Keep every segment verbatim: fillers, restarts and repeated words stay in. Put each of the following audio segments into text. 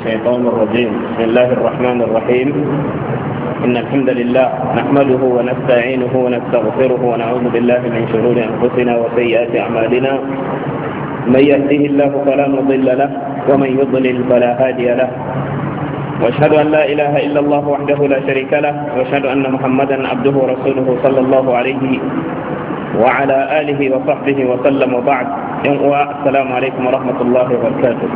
الشيطان الرجيم. بسم الله الرحمن الرحيم. إن الحمد لله نحمده ونستعينه ونستغفره ونعوذ بالله من شرور أنفسنا وسيئات أعمالنا. من يهده الله فلا مضل له ومن يضلل فلا هادي له. واشهد أن لا إله إلا الله وحده لا شريك له واشهد أن محمدا عبده ورسوله صلى الله عليه وعلى آله وصحبه وسلم. وبعد. السلام عليكم ورحمة الله وبركاته.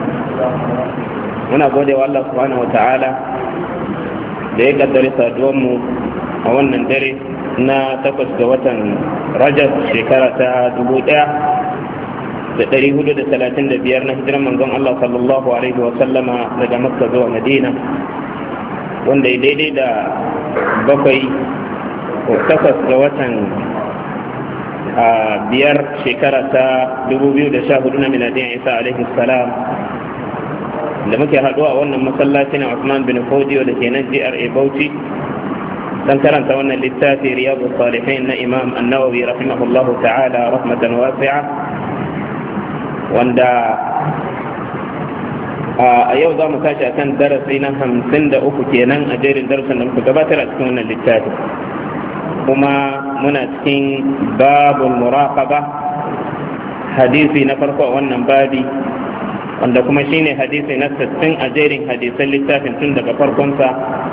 muna gode wa Allah subhanahu wata'ala da ya kaddare saduwanmu a wannan dare na takwas ga watan Rajab shekara ta dubu ɗaya da ɗari hudu da talatin da biyar na hijiran manzon Allah sallallahu alaihi wa sallama daga Makka zuwa Madina, wanda ya daidai da bakwai ko takwas ga watan a biyar shekara ta dubu biyu da sha hudu na miladiyan Isa alaihi salam, da muke haɗuwa a wannan masallaci na Usman bin Fodiyo da ke nan G R A Bauchi dan karanta wannan littafi Riyadus Salihin na Imam An-Nawawi rahimahullahu ta'ala rahmatan wasi'a, wanda a yau za mu tashi akan darasi na hamsin da uku kenan a jerin darasin da muka gabatar a cikin wannan littafi, kuma muna cikin babul muraqaba, hadisi na farko a wannan babi, wanda kuma shine hadisi na sittin a jerin hadisan littafin tun daga farkonsa,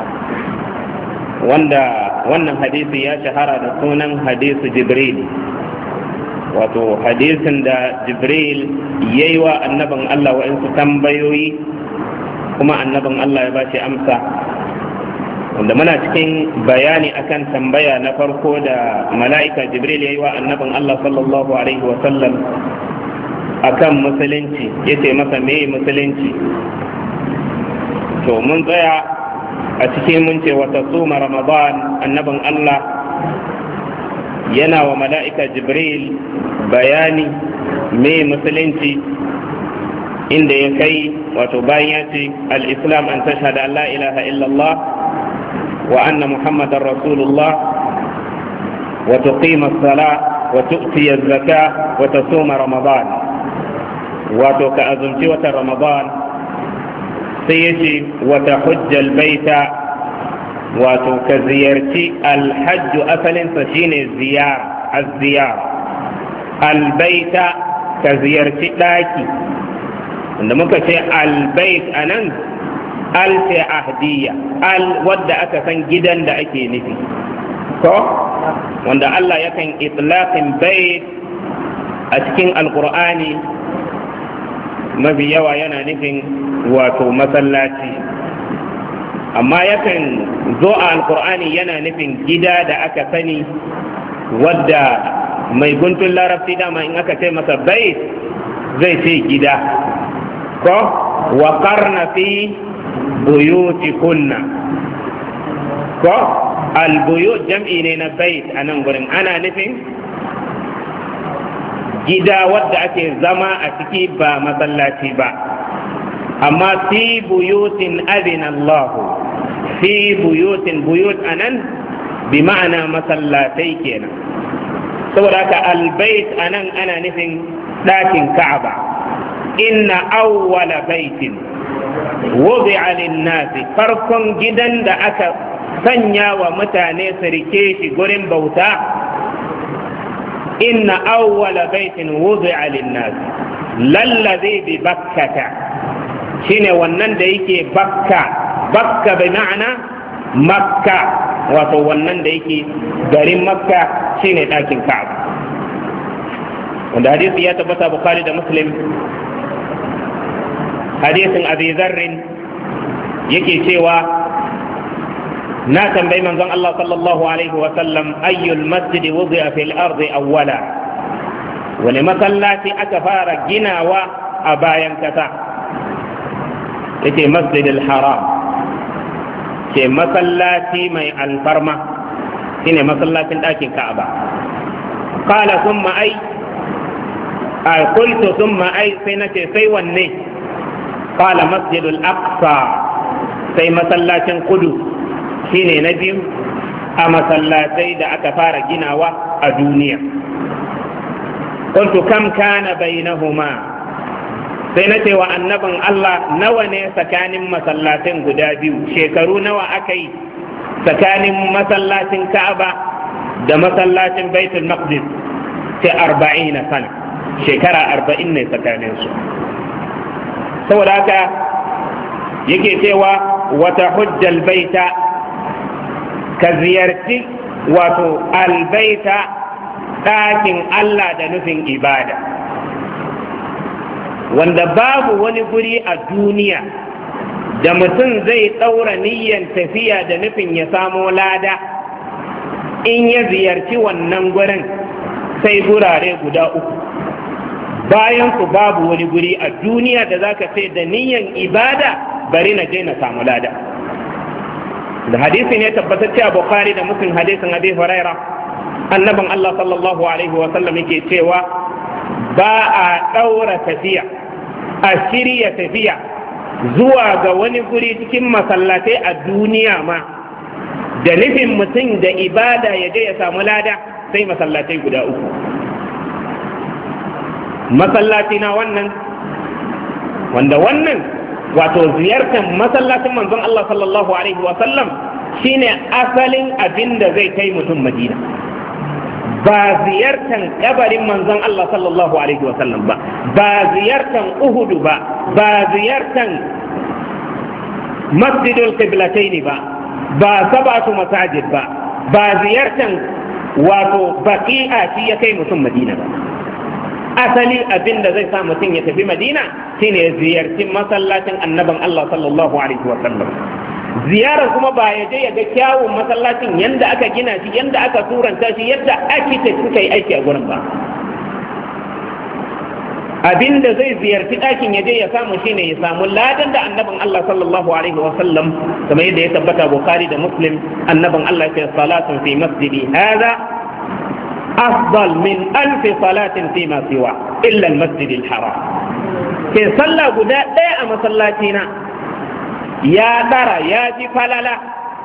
wanda wannan hadisi ya shahara da sunan hadisu Jibril, wato hadisin da Jibril ya yi wa annabin Allah wa'insu tambayoyi kuma annabin Allah ya ba shi amsa, wanda muna cikin bayani akan tambaya na farko da mala'ika Jibril ya yi wa annabin Allah sallallahu alaihi wa sallam akan musulunci, ya ce masa me musulunci. To mun tsaya a cikin mun ce wata suma Ramadan, annabin Allah yana wa mala'ika Jibril bayani me musulunci, inda ya kai wato bayan ya ce al-islam an tashhada an la ilaha illallah wa anna muhammadar rasulullah wa tuqima as-salah wa tu'ti az-zakah wa tasuma Ramadan, wato ka azumci watan Ramadan, sai ya ce wata hujjal baita, wato ka ziyarci alhajju asalinsa shine ziyara, az-ziyara, albaita ka ziyarci ɗaki, wanda muka ce albait a nan alfe ahdiya, al wadda aka san gidan da ake nufi ko wanda Allah yakan itlaqin bait a cikin alqur'ani mafi yawa yana nufin wato masallaci, amma yakan zo a alkur'ani yana nufin gida da aka sani, wadda mai guntun larabci dama in aka ce masa bait zai ce gida ko wa qarna fi buyutikunna ko albuyut jam'i ne na bait a nan gurin, ana nufin gida wadda ake zama a ciki ba masallaci ba. Amma fi buyutin adina Allah, fi buyutin, buyut anan bi ma'ana masallatai kenan, saboda haka albait anan ana nufin ɗakin Ka'aba. Inna awwala baitin wudi'a lin-nasi, farkon gidan da aka sanya wa mutane su rike shi gurin bauta, inna awwala baitin wudi'a lin-nas lallazi bi bakkata, shine wannan da yake bakka, bakka bi ma'ana makka, wato wannan da yake garin makka shine ɗakin Ka'aba, wanda hadisi ya tabbata Bukhari da Muslim, hadisin Abi Dharr yake cewa na tambayi manzon Allah sallallahu alaihi wa sallam ayyul masjidi wudi'a fil ardi awwala, wani masallaci aka fara ginawa a bayan kasa, yace masjidil haram, ke masallaci mai alfarma, shine masallacin ɗakin Ka'aba. Qala thumma ay ay qultu thumma ay, sai nace sai wanne? Qala masjidul aqsa, sai masallacin Qudus, shine na biyu a masallatai da aka fara ginawa a duniya. Qultu kam kana bainahuma, sai na ce wa annabin Allah nawa ne tsakanin masallacin guda biyu, shekaru nawa aka yi tsakanin masallacin Ka'aba da masallacin Baitul Maqdis? sai arba'in sana, shekara arba'in ne tsakaninsu. saboda haka yake cewa wata hujjal baita, ka ziyarci wato albaita ɗakin Allah da nufin ibada, wanda babu wani guri a duniya da mutum zai ɗaura niyyar tafiya da nufin ya samo lada in ya ziyarci wannan gurin sai gurare guda uku. Bayan su babu wani guri a duniya da zaka ce da niyyar ibada bari na je na samu lada. Da hadisi ne tabbatacce a Bukhari da Muslim, hadisin Abi Huraira, annabin Allah sallallahu alaihi wa sallam yake cewa ba a ɗaura tafiya, a shirya tafiya zuwa ga wani guri cikin masallatai a duniya ma da nufin mutum da ibada ya je ya samu lada sai masallatai guda uku. Masallaci na wannan, wanda wannan wato ziyartar masallacin manzon Allah sallallahu alaihi wa sallam shine asalin abin da zai kai mutum Madina, ba ziyartar kabarin manzon Allah sallallahu alaihi wa sallam ba, ba ziyartar Uhudu ba, ba ziyartar Masjidul Qiblataini ba, ba sabatu masajid ba, ba ziyartar wato baqi'a shi ya kai mutum Madina ba. Asali abin da zai sa mutum ya tafi Madina shine ya ziyarci masallacin annabin Allah sallallahu alaihi wa sallam. Ziyarar kuma ba ya je ya ga kyawun masallacin yanda aka gina shi, yanda aka turanta shi, yadda architect suka yi aiki a gurin ba. Abin da zai ziyarci ɗakin ya je ya samu shine ya samu ladan da annabin Allah sallallahu alaihi wa sallam, kamar yadda ya tabbata Bukhari da Muslim, annabin Allah ya ce salatun fi masjidi hadha أفضل من ألف صلاة فيما سوى إلا المسجد الحرام. في صلى قداء لا مسلاتنا يا ترى يا جفللا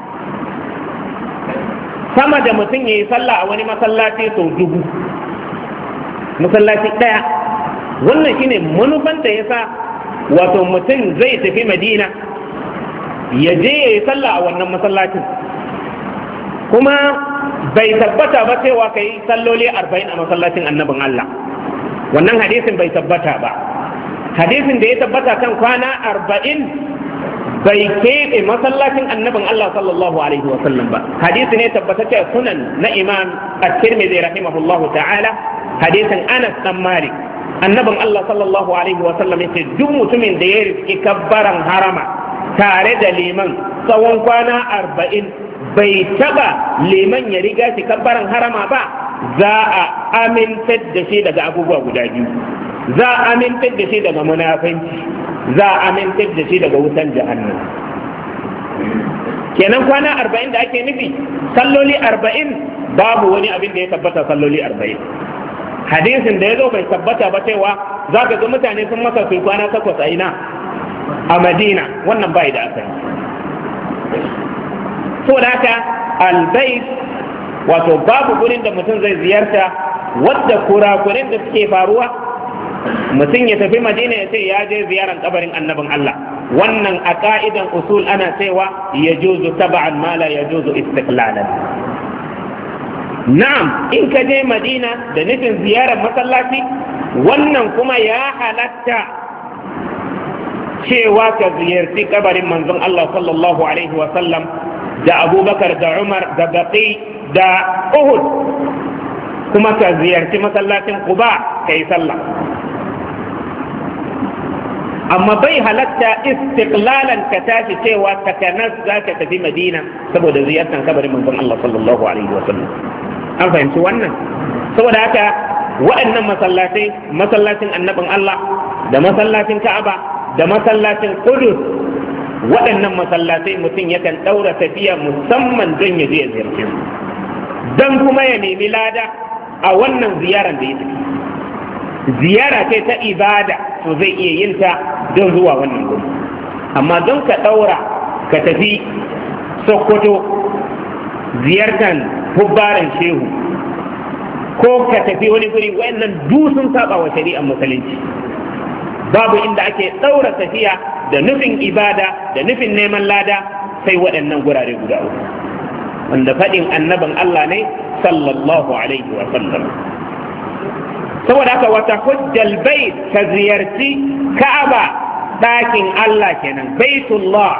sama da mutum ya yi sallah a wani masallaci sau dubu, masallaci ɗaya. Wannan shine manufan da ya sa wato mutum zai tafi Madina ya je ya yi sallah a wannan masallacin. Kuma bai tabbata ba cewa ka yi salloli arba'in a masallacin annabin Allah, wannan hadisin bai tabbata ba. Hadisin da ya tabbata kan kwana arba'in bai keɓe masallacin annabin Allah sallallahu alaihi wa sallam ba. Hadisi ne tabbatacce sunan na Imam At-Tirmidhi rahimahullahu ta'ala, hadisin Anas dan Malik, annabin Allah sallallahu alaihi wa sallam yace duk mutumin da ya riski kabbaran harama tare da liman tsawon kwana arba'in bai taba liman ya riga shi kabbaran harama ba, za a amintar da shi daga abubuwa guda biyu. Za a amintar da shi daga munafanci, za a amintar da shi daga wutan jahannam. Kenan kwana arba'in da ake nufi salloli arba'in, babu wani abin da ya tabbata salloli arba'in. Hadisin da ya zo bai tabbata ba cewa za ka ga mutane sun masa su kwana takwas a ina a Madina, wannan bai da asali. Saboda haka albayt wato babu gurin da mutum zai ziyarta wadda kurakurin da suke faruwa mutum ya tafi Madina ya ce ya je ziyaran kabarin annabin Allah. Wannan a ka'idan usul ana cewa ya juzu taba'an ma la ya juzu istiqlalan. Na'am, in ka je Madina da nufin ziyarar masallaci, wannan kuma ya halatta cewa ka ziyarci kabarin manzon Allah sallallahu alaihi wa sallam da Abubakar da Umar da Baqi da Uhud, kuma ka ziyarci masallacin Quba ka yi sallah. Amma bai halatta istiqlalan ka tashi cewa takanas za ka tafi Madina saboda ziyartar kabarin manzon Allah sallallahu alaihi wa sallam. An fahimci wannan? Saboda haka waɗannan masallatai, masallacin annabin Allah da masallacin Ka'aba da masallacin Qudus, waɗannan masallatai mutum yakan ɗaura tafiya musamman don ya je ya ziyarce su, don kuma ya nemi lada a wannan ziyarar da ya tafi. Ziyara ce ta ibada, to zai iya yin ta don zuwa wannan guri. Amma don ka ɗaura ka tafi Sokoto ziyartar hubbaran shehu, ko ka tafi wani guri, waɗannan dusun saba wa shari'ar musulunci. babu inda ake ɗaura tafiya da nufin ibada da nufin neman lada sai waɗannan gurare guda uku wanda faɗin annabin Allah ne sallallahu alaihi wa sallam. Saboda haka wata hujjal bait ka ziyarci Ka'aba ɗakin Allah kenan baitullah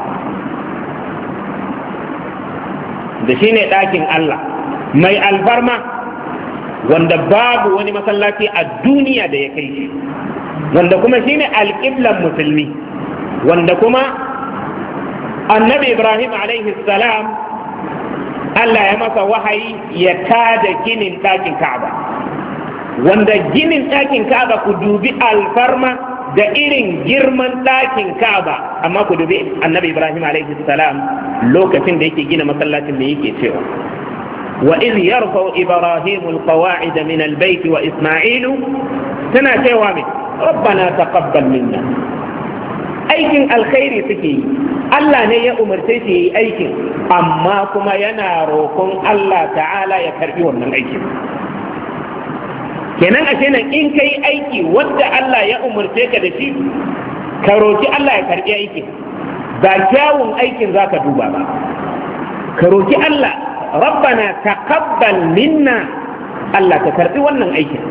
da shine ɗakin Allah mai alfarma wanda babu wani masallaci a duniya da ya kai shi, wanda kuma shine alƙiblan musulmi, wanda kuma annabi Ibrahim alaihi salam Allah ya masa wahayi ya tada ginin ɗakin Ka'aba, wanda ginin ɗakin Ka'aba ku dubi alfarma da irin girman ɗakin Ka'aba, amma ku dubi annabi Ibrahim alaihi salam lokacin da yake gina masallacin da yake cewa wa iz yarfa'u Ibrahim alqawa'id min albayt wa Isma'ilu, tana cewa me rabbana taqabbal minna. Aikin alkhairi suke yi, Allah ne ya umarce shi yayi aikin, amma kuma yana roƙon Allah ta'ala ya karbi wannan aikin. Kenan ashe nan in kai aiki wanda Allah ya umarce ka da shi, ka roki Allah ya karbi aikin, ba kyawun aikin zaka duba ba. Ka roki Allah, rabbana taqabbal minna, Allah ka karbi wannan aikin.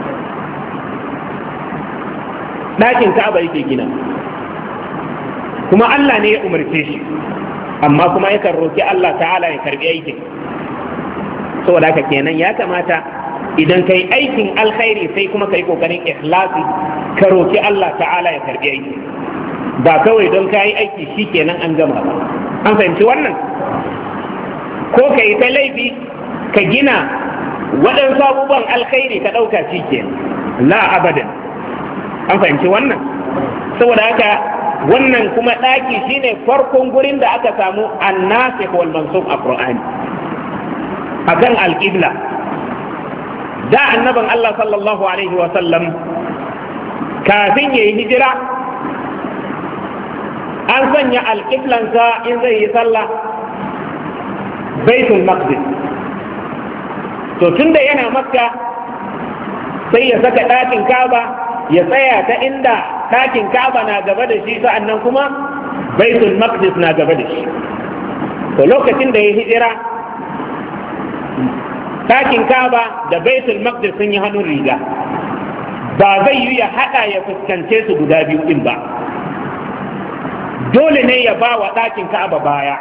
Ɗakin Ka'aba yake gina, kuma Allah ne ya umarce shi, amma kuma yakan roki Allah ta'ala ya karbi aikin. Saboda haka kenan ya kamata idan kai aikin alkhairi sai kuma kai kokarin ikhlasi, ka roki Allah ta'ala ya karbi aiki, ba kawai don kai aiki shikenan an gama ba. An fahimci wannan? Ko kai ta laifi ka gina waɗansu abubuwan alkhairi ka ɗauka shikenan, la abadan. An fahimci wannan? Saboda haka wannan kuma ɗaki shine farkon gurin da aka samu annasikh wal mansukh a Qur'ani akan alqibla. Da annaban Allah sallallahu alaihi wa sallam kafin yayi hijira an sanya alqiblansa in zai yi sallah Baitul Maqdis. To tunda yana Makka sai ya saka ɗakin Kaaba ya tsaya ta inda ɗakin Kaaba na gaba da shi, sa'annan kuma Baitul Maqdis na gaba da shi. To lokacin da ya hijira ɗakin Kaaba da Baitul Maqdis sun yi hannun riga, ba zai yi ya haɗa ya fuskance su guda biyu ɗin ba, dole ne ya ba wa ɗakin Kaaba baya.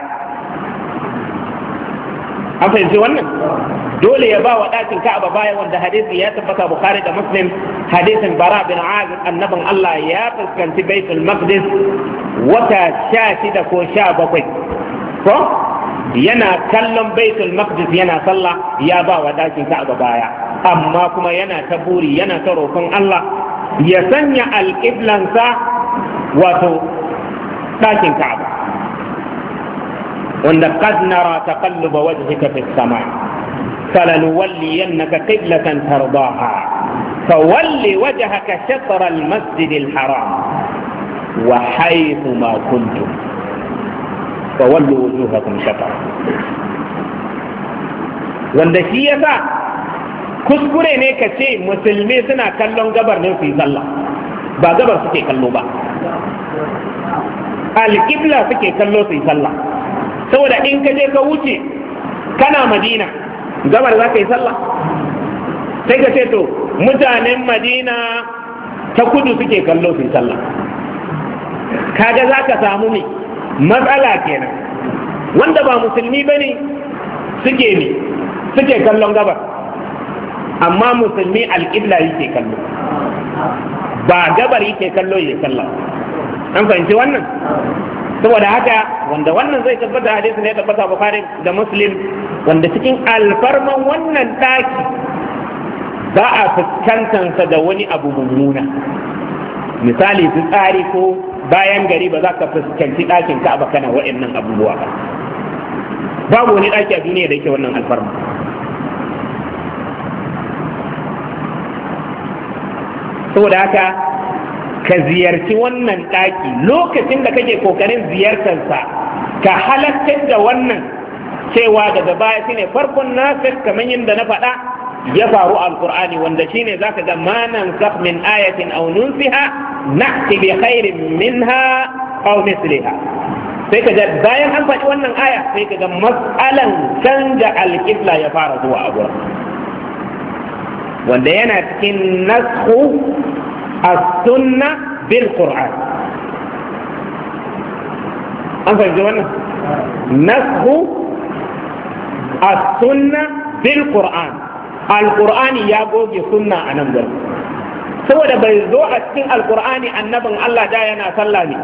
An fahimci wannan? Dole ya ba wa ɗakin Ka'aba baya, wanda hadisi ya tabbata Bukhari da Muslim, hadisin Bara bin Azib, annabin Allah ya fuskanci Baitul Maqdis wata sha shida ko sha bakwai, ko yana kallon Baitul Maqdis yana sallah, ya ba wa ɗakin Ka'aba baya, amma kuma yana ta buri, yana ta roƙon Allah ya sanya alƙiblansa wato ɗakin Ka'aba, wanda qad nara taqalluba wajhika fis sama' فلنولينك قبلة ترضاها فول وجهك شطر المسجد الحرام وحيث ما كنتم فولوا وجوهكم شطره. wanda shi yasa kuskure ne ka ce musulmi suna kallon gabar ne su yi sallah, ba gabar suke kallo ba, alƙibla suke kallo su yi sallah. Saboda in ka je ka wuce kana Madina, gabar za ka yi sallah, sai ka ce to mutanen Madina ta kudu suke kallo su yi sallah, kaga za ka samu ne matsala kenan. Wanda ba musulmi ba ne suke ne suke kallon gabar, amma musulmi alƙibla yake kallo, ba gabar yake kallo ya sallah. An fahimci wannan? Saboda haka wanda wannan zai tabbata hadisi ne tabbata Bukhari da Muslim, wanda cikin alfarman wannan daki ba a fuskantansa da wani abu mummuna, misali tsari ko bayan gari ba za ka fuskanci ɗakin Ka'aba kana wa'annan abubuwa ba. Babu wani ɗaki a duniya da yake wannan alfarma. Saboda haka ka ziyarci wannan ɗaki lokacin da kake kokarin ziyartarsa, ka halattar da wannan cewa daga baya shine farkon nasir, kamar yadda na faɗa ya faru alqur'ani, wanda shine zaka ga ma nansakh min ayatin aw nunsiha na'ti bi khairin minha aw misliha. sai ka ga bayan an faɗi wannan aya sai ka ga mas'alan canja alƙibla ya fara zuwa a gurin, wanda yana cikin nasxu as-sunna bil qur'an. an fahimci wannan nasxu as-sunna bil qur'an. al-qur'ani ya goge sunna a nan gurin, saboda bai zo a cikin al-qur'ani annabin Allah da yana sallah ne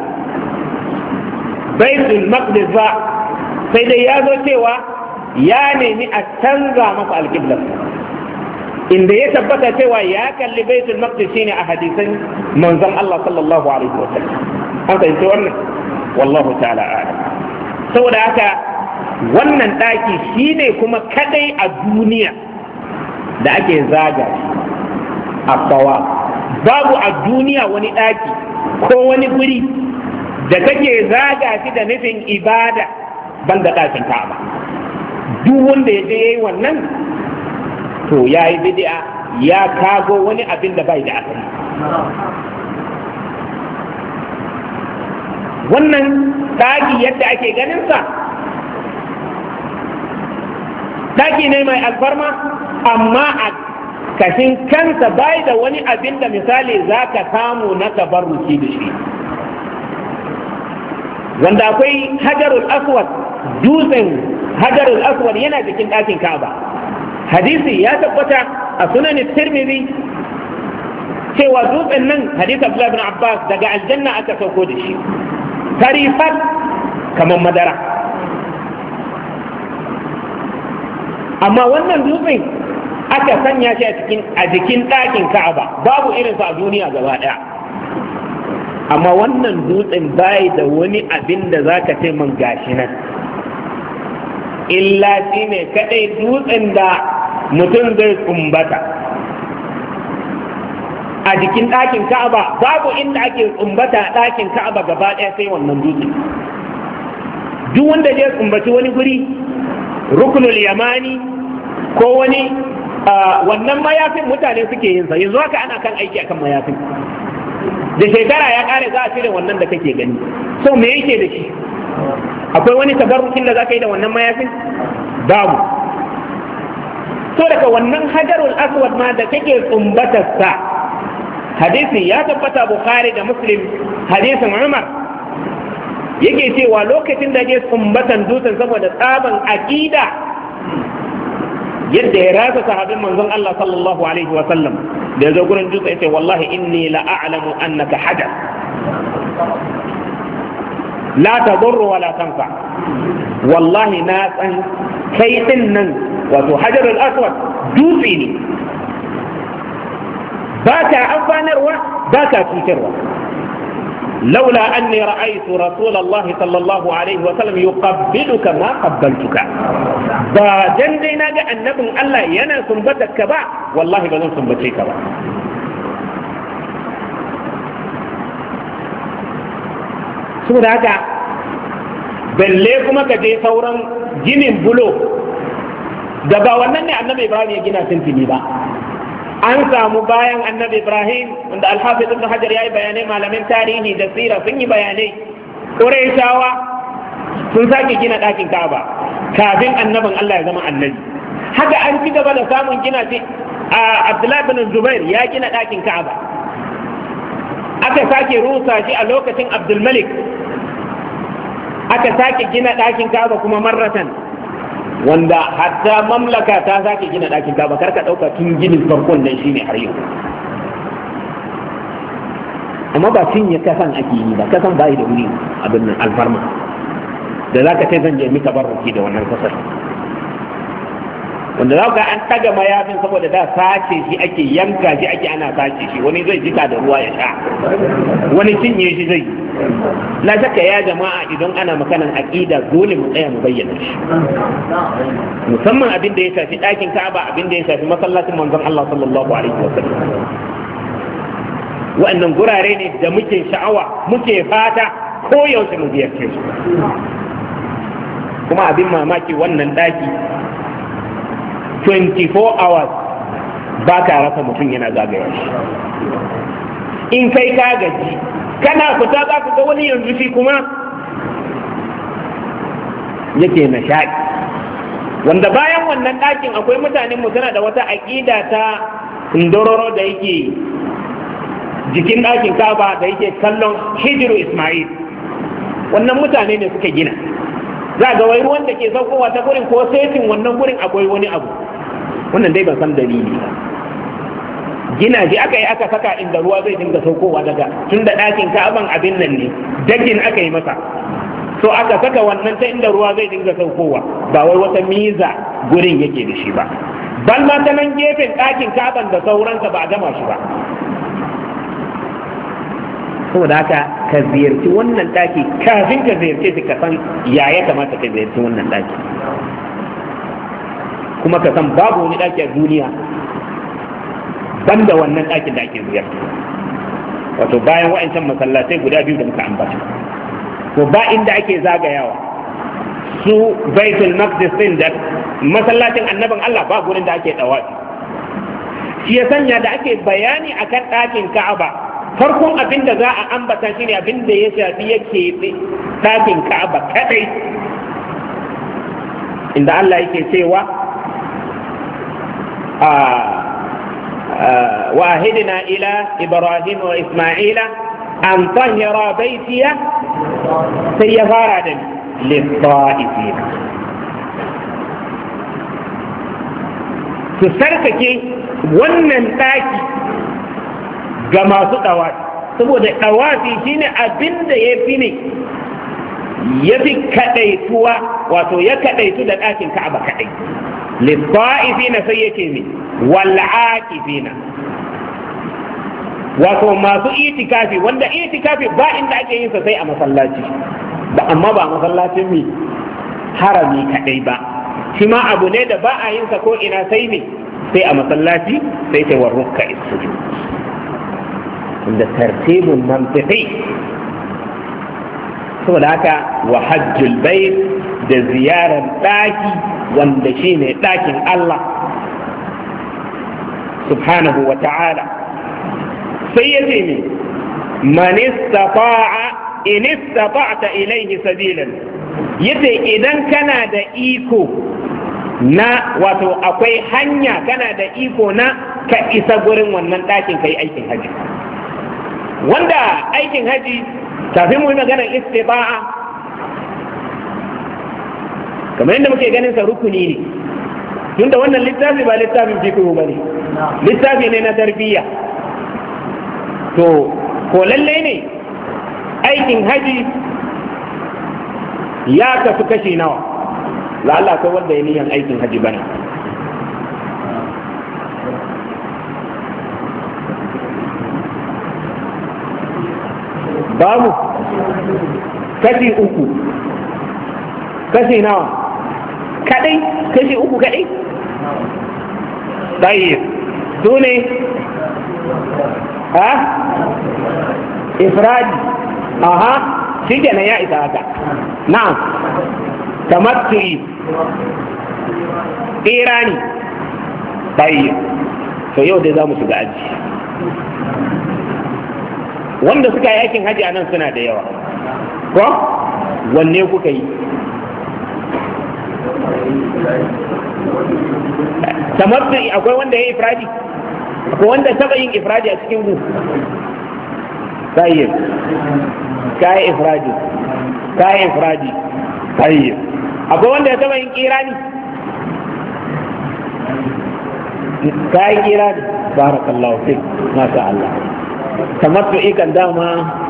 baitul maqdis ba, sai dai ya zo cewa ya nemi a canza masa alƙibla, inda ya tabbata cewa ya kalli baitul maqdis shine a hadisan manzon Allah sallallahu alaihi wa sallam. an fahimci wannan wallahu ta'ala a'lam. saboda haka wannan daki shine kuma kadai a duniya da ake zaga shi a bawa. babu a duniya wani daki ko wani guri da kake zaga shi da nufin ibada ban da ɗakin Ka'aba. duk wanda ya je yayi wannan to yayi bid'a, ya kago wani abin da bai da asali. wannan ɗaki yadda ake ganin sa ɗaki ne mai alfarma, amma a kashin kansa bai da wani abin da misali zaka samu na tabarruki da shi, wanda akwai hajarul aswad. dutsen hajarul aswad yana cikin ɗakin Ka'aba. hadisi ya tabbata a sunan Tirmidhi cewa dutsen nan, hadisi Abdullah ibn Abbas, daga aljanna aka sauko da shi tarifat kamar madara. amma wannan dutsen aka sanya shi a cikin a jikin ɗakin Ka'aba, babu irinsa a duniya gaba ɗaya. amma wannan dutsen bai da wani abin da za ka ce man gashi nan, illa shi ne kaɗai dutsen da mutum zai tsumbata a jikin ɗakin Ka'aba. babu inda ake tsumbata a ɗakin Ka'aba gaba ɗaya sai wannan dutsen. duk wanda zai tsumbaci wani guri, rukunul yamani ko wani wannan mayafin mutane suke yin sa, yanzu haka ana kan aiki akan mayafin. da shekara ya kare za a cire wannan da kake gani. so me yake da shi? akwai wani tabarrukin da za ka yi da wannan mayafin? babu. so daga wannan hajarul aswad ma da kake tsumbatarsa, hadisi ya tabbata Bukhari da Muslim, hadisin Umar yake cewa lokacin da ke tsumbatan dutsen saboda tsaban aqida yadda ya rasa sahabin manzon Allah sallallahu alaihi wa sallam, da ya zo gurin dutse yace wallahi inni la a'lamu annaka hajar la tadur wa la tanfa. wallahi na san kai din nan wato hajarul aswad dutse ne, ba ka amfanarwa ba ka cutarwa. laula anni ra'aytu rasulullah sallallahu alaihi wa sallam yuqabbiluka ma qabbaltuka. ba dan dai naga annabin Allah yana sumbatar ka ba, wallahi ba zan sumbace ka ba. saboda haka balle kuma ka je sauran ginin bulo da ba wannan ne annabi Ibrahim ya gina tuntuni ba. an samu bayan annabi Ibrahim, wanda Al-Hafiz Ibn Hajar ya yi bayanai, malamin tarihi da sira sun yi bayanai, Qurayshawa sun sake gina ɗakin Ka'aba kafin annabin Allah ya zama annabi. haka an ci gaba da samun gina ce a Abdullahi bin Zubair ya gina ɗakin Ka'aba, aka sake rusa shi a lokacin Abdul Malik, aka sake gina ɗakin Ka'aba kuma marratan, wanda hatta mamlaka ta sake gina ɗakin Ka'aba. karka ɗauka tun ginin farkon nan shine har yau. amma ba cinye kasan ake yi ba, kasan bai da wuri abin nan alfarma da za ka ce zan je mika barruki da wannan kasar, wanda za ka an taga mayafin saboda da sace shi ake, yanka shi ake, ana sace shi, wani zai jika da ruwa ya sha, wani cinye shi zai. la shakka ya jama'a, idan ana maganan aqida dole mu tsaya mu bayyana shi, musamman abin da ya shafi ɗakin Ka'aba, abin da ya shafi masallacin manzon Allah sallallahu alaihi wasallam. wa'annan gurare ne da muke sha'awa, muke fata ko yaushe mu ziyarce su. kuma abin mamaki wannan ɗaki twenty-four hours ba ka rasa mutum yana zagaya shi. in kai ka gaji kana fita za ka ga wani yanzu shi kuma yake nishaɗi. Wanda bayan wannan ɗakin akwai mutanen mu suna da wata aƙida ta indororo da yake jikin ɗakin Ka'aba da yake kallon hijiru Ismail. Wannan mutane ne suka gina, za ga wai ruwan da ke saukowa ta gurin ko setin wannan gurin akwai wani abu, wannan dai ban san dalili ba. Gina ji aka yi aka saka inda ruwa zai dinga saukowa daga tun da ɗakin Ka'aban abin nan ne dagin aka yi masa, so aka saka wannan ta inda ruwa zai dinga saukowa, ba wai wata miza gurin yake da shi ba. Ban ma ta nan gefen ɗakin Ka'aban da sauransa ba a gama shi ba. Saboda haka ka ziyarci wannan ɗaki kafin ka ziyarce shi ka san ya ya kamata ka ziyarci wannan ɗaki, kuma ka san babu wani ɗaki a duniya banda wannan ɗakin da ake ziyarta, wato bayan wa'ancan masallatai guda biyu da muka ambata. To ba inda ake zagayawa su Baitul Maqdis din da masallacin annabin Allah ba gurin da ake dawafi. Shi ya sanya da ake bayani akan ɗakin Ka'aba, farkon abin da za a ambata shine abin da ya shafi yake ɗakin Ka'aba kadai, inda Allah yake cewa a وعهدنا إلى إبراهيم وإسماعيل أن طهر بيتي سيفارا للطائفين. تسركك wannan ɗaki ga masu ɗawafi, saboda ɗawafi shine abin da ya fi ne ya fi kaɗaituwa, wato ya kaɗaitu da ɗakin Ka'aba kaɗai. للطائفين سيكيني والعاكفين wato masu itikafi, wanda itikafi ba inda ake yin sa sai a masallaci ba, amma ba masallacin mi harami kadai ba, shi ma abu ne da ba a yin sa ko ina sai ne sai a masallaci, sai ta warruka isuju inda tartibun mantiqi. saboda haka wa hajjul bait da ziyarar daki wanda shine dakin Allah subhanahu wa ta'ala, sai ya ce ne man istata'a in istata'ta ilayhi sabilan, yace idan kana da iko na, wato akwai hanya, kana da iko na ka isa gurin wannan dakin kai aikin haji. Wanda aikin haji kafin mu yi maganar istiba'a, kamar yadda muke ganin sa rukuni ne, tunda wannan littafi ba littafin fiqh ba ne, littafi ne na tarbiyya. To ko lalle ne aikin haji ya kasu kashi nawa? La Allah akwai wanda ya niyan aikin haji bane. Babu kashi uku, kashi nawa kadai, kashi uku kadai. Tayyib, su ne ha ifradi, aha shi kenan ya isa haka. Na'am, tamattu'i, irani. Tayyib, to yau dai za mu shiga aji. Wanda suka yi aikin haji a nan suna da yawa, ko wanne kuka yi? Tamattu akwai wanda ya yi ifradi, akwai wanda taba yin ifradi a cikin ku? Tayyib, kayi ifradi, kayi ifradi. Tayyib, akwai wanda ya taba yin kirani? Kayi kirani? Barakallahu fik, masha Allah. Tamattu ikan dama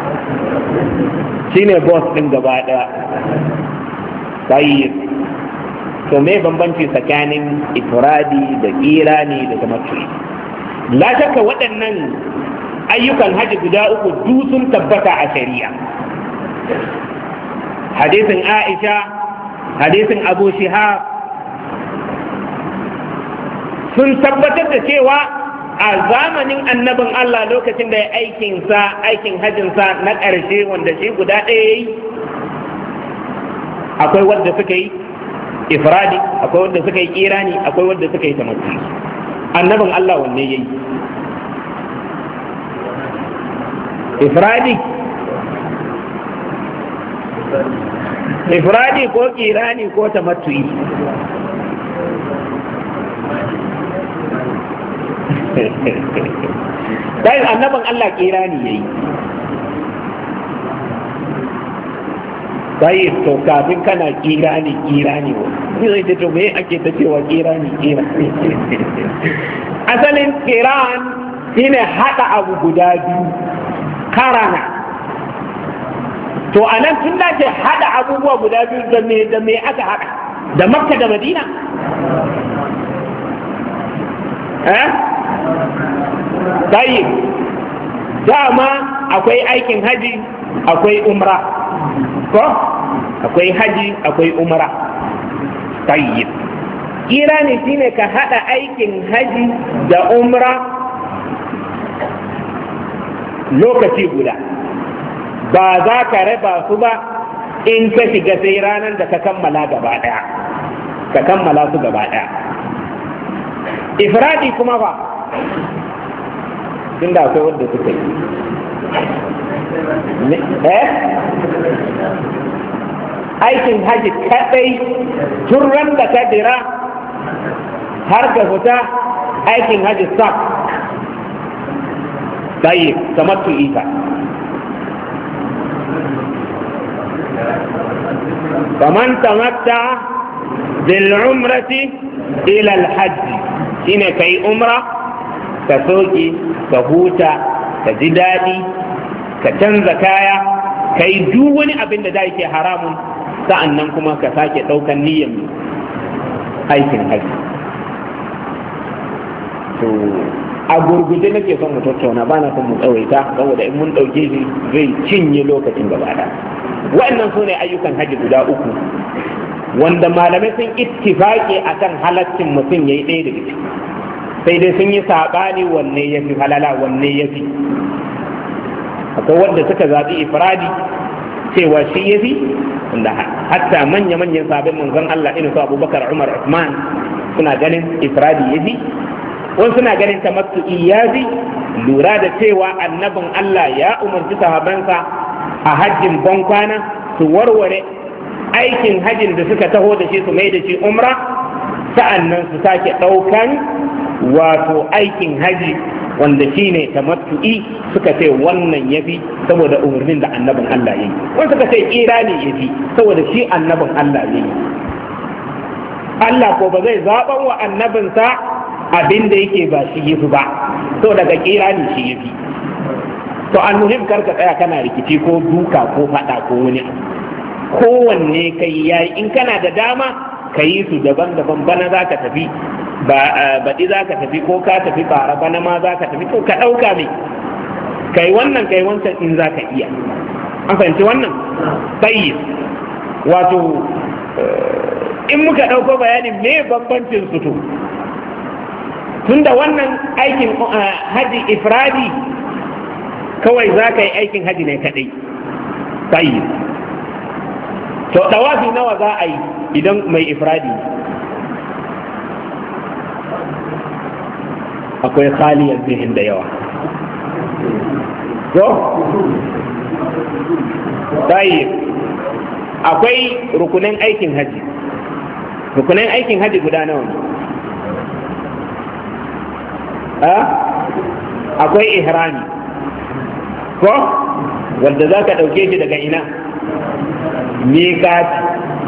shine boss din gaba daya. Tayyib, to me bambanci tsakanin ifradi da irani da tamattu? La shakka waɗannan ayyukan haji guda uku duk sun tabbata a shari'a. Hadisin Aisha, hadisin Abu Shihab sun tabbatar da cewa a zamanin annabin Allah lokacin da ya aikinsa, aikin hajjinsa na ƙarshe wanda shi guda ɗaya ya yi, akwai wadda suka yi ifradi, akwai wadda suka yi kirani, akwai wadda suka yi tamattu. Annabin Allah wanne ya yi? ifradi ifradi ko kirani ko tamattu'i dai annaban Allah kirani yayi sai to kafin kana kirani kirani ne zai ce to me ake ta cewa kirani kirani asalin kiran shine hada abu guda biyu karana to anan tun da ce hada abubuwa guda biyu da me da me aka hada da Makka da Madina eh tayyib dama akwai aikin haji akwai umra ko akwai haji akwai umra tayyib kirani shine ka hada aikin haji da umra lokaci guda ba za ka raba su ba in ka shiga sai ranar da ka kammala gaba daya ka kammala su gaba daya ifradi kuma ba tunda akwai wanda suka yi eh aikin haji kadai tun ran da ka dira har ka fita aikin haji sak tayyib tamattu ita faman tamatta bil umrati ila al hajj shine kai umra ka soki ka huta ka ji daɗi ka canza kaya ka yi duk wani abin da da yake haramun sa'annan kuma ka sake ɗaukan niyyar aikin haji to a gurguje nake son mu tattauna ba na son mu tsawaita saboda in mun ɗauke shi zai cinye lokacin gaba ɗaya wa'annan su ne ayyukan haji guda uku wanda malamai sun ittifaqi akan halaccin mutum yayi ɗaya daga ciki sai dai sun yi saɓani wanne ya fi halala wanne ya fi akwai wanda suka zaɓi ifradi cewa shi ya fi wanda hatta manya-manyan sabon manzon Allah irin su Abubakar Umar Uthman suna ganin ifradi ya fi wani suna ganin tamattu'i ya fi lura da cewa annabin Allah ya umarci sahabansa a hajjin bankwana su warware aikin hajjin da suka taho da shi su mai da shi umra sa'annan su sake ɗaukan wato aikin haji wanda shi ne tamattu'i suka ce wannan yafi saboda umarnin da annabin Allah ya yi wani suka ce kira ne yafi saboda shi annabin Allah ya yi Allah ko ba zai zaɓan wa annabinsa abin da yake ba shi yafi ba to daga kira ne shi yafi to almuhim karka tsaya kana rikici ko duka ko faɗa ko wani abu kowanne kai yayi in kana da dama ka yi su daban-daban bana za ka tafi ba baɗi za ka tafi ko ka tafi bara bana ma za ka tafi ko ka ɗauka mai kai wannan kai wancan in za ka iya an fahimci wannan bayi wato in muka ɗauko bayanin me bambancin su to tunda wannan aikin haji ifradi kawai za ka yi aikin haji ne kaɗai bayi to ɗawafi nawa za a yi idan mai ifradi akwai khaliyar zihin da yawa ko tayi akwai rukunin aikin haji rukunin aikin haji guda nawa ne akwai ihrami ko wanda za ka ɗauke shi daga ina miƙati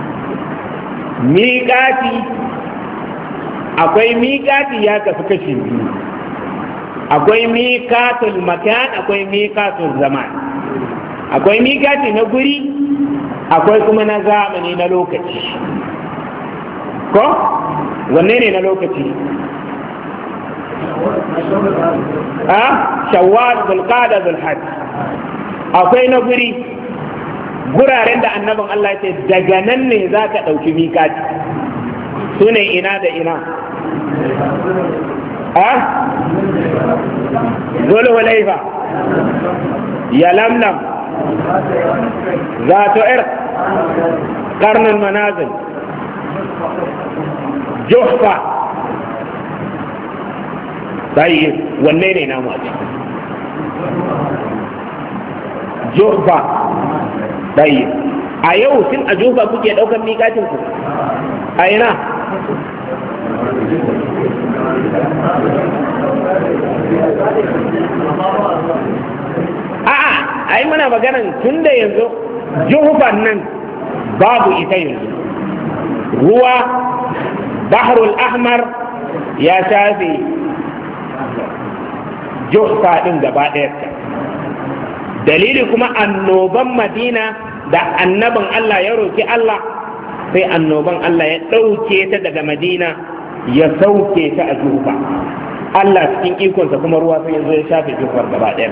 miƙati akwai miƙati ya kasu kashi biyu akwai miƙatul makan akwai miƙatul zaman akwai miƙati na guri akwai kuma na zamani na lokaci ko wanne ne na lokaci a shawwal zulqa'da zulhajj akwai na guri guraren da annabin Allah ya ce daga nan ne za ka ɗauki miƙati su ne ina da ina a zulu hulaifa ya lamlam zato ir karnin manazil juhfa sai wanne ne namu a ciki juhfa dai a yau tun a juhfa kuke daukan miƙatin ku a ina a'a ai muna maganan tun da yanzu juhfan nan babu ita yanzu ruwa bahrul ahmar ya shafe juhfa din gaba ɗaya dalili kuma annoban madina da annabin Allah ya roki Allah sai annoban Allah ya ɗauke ta daga madina ya sauke ta a juhfa Allah cikin ikonsa kuma ruwa sai yanzu ya shafe juhfar gaba ɗaya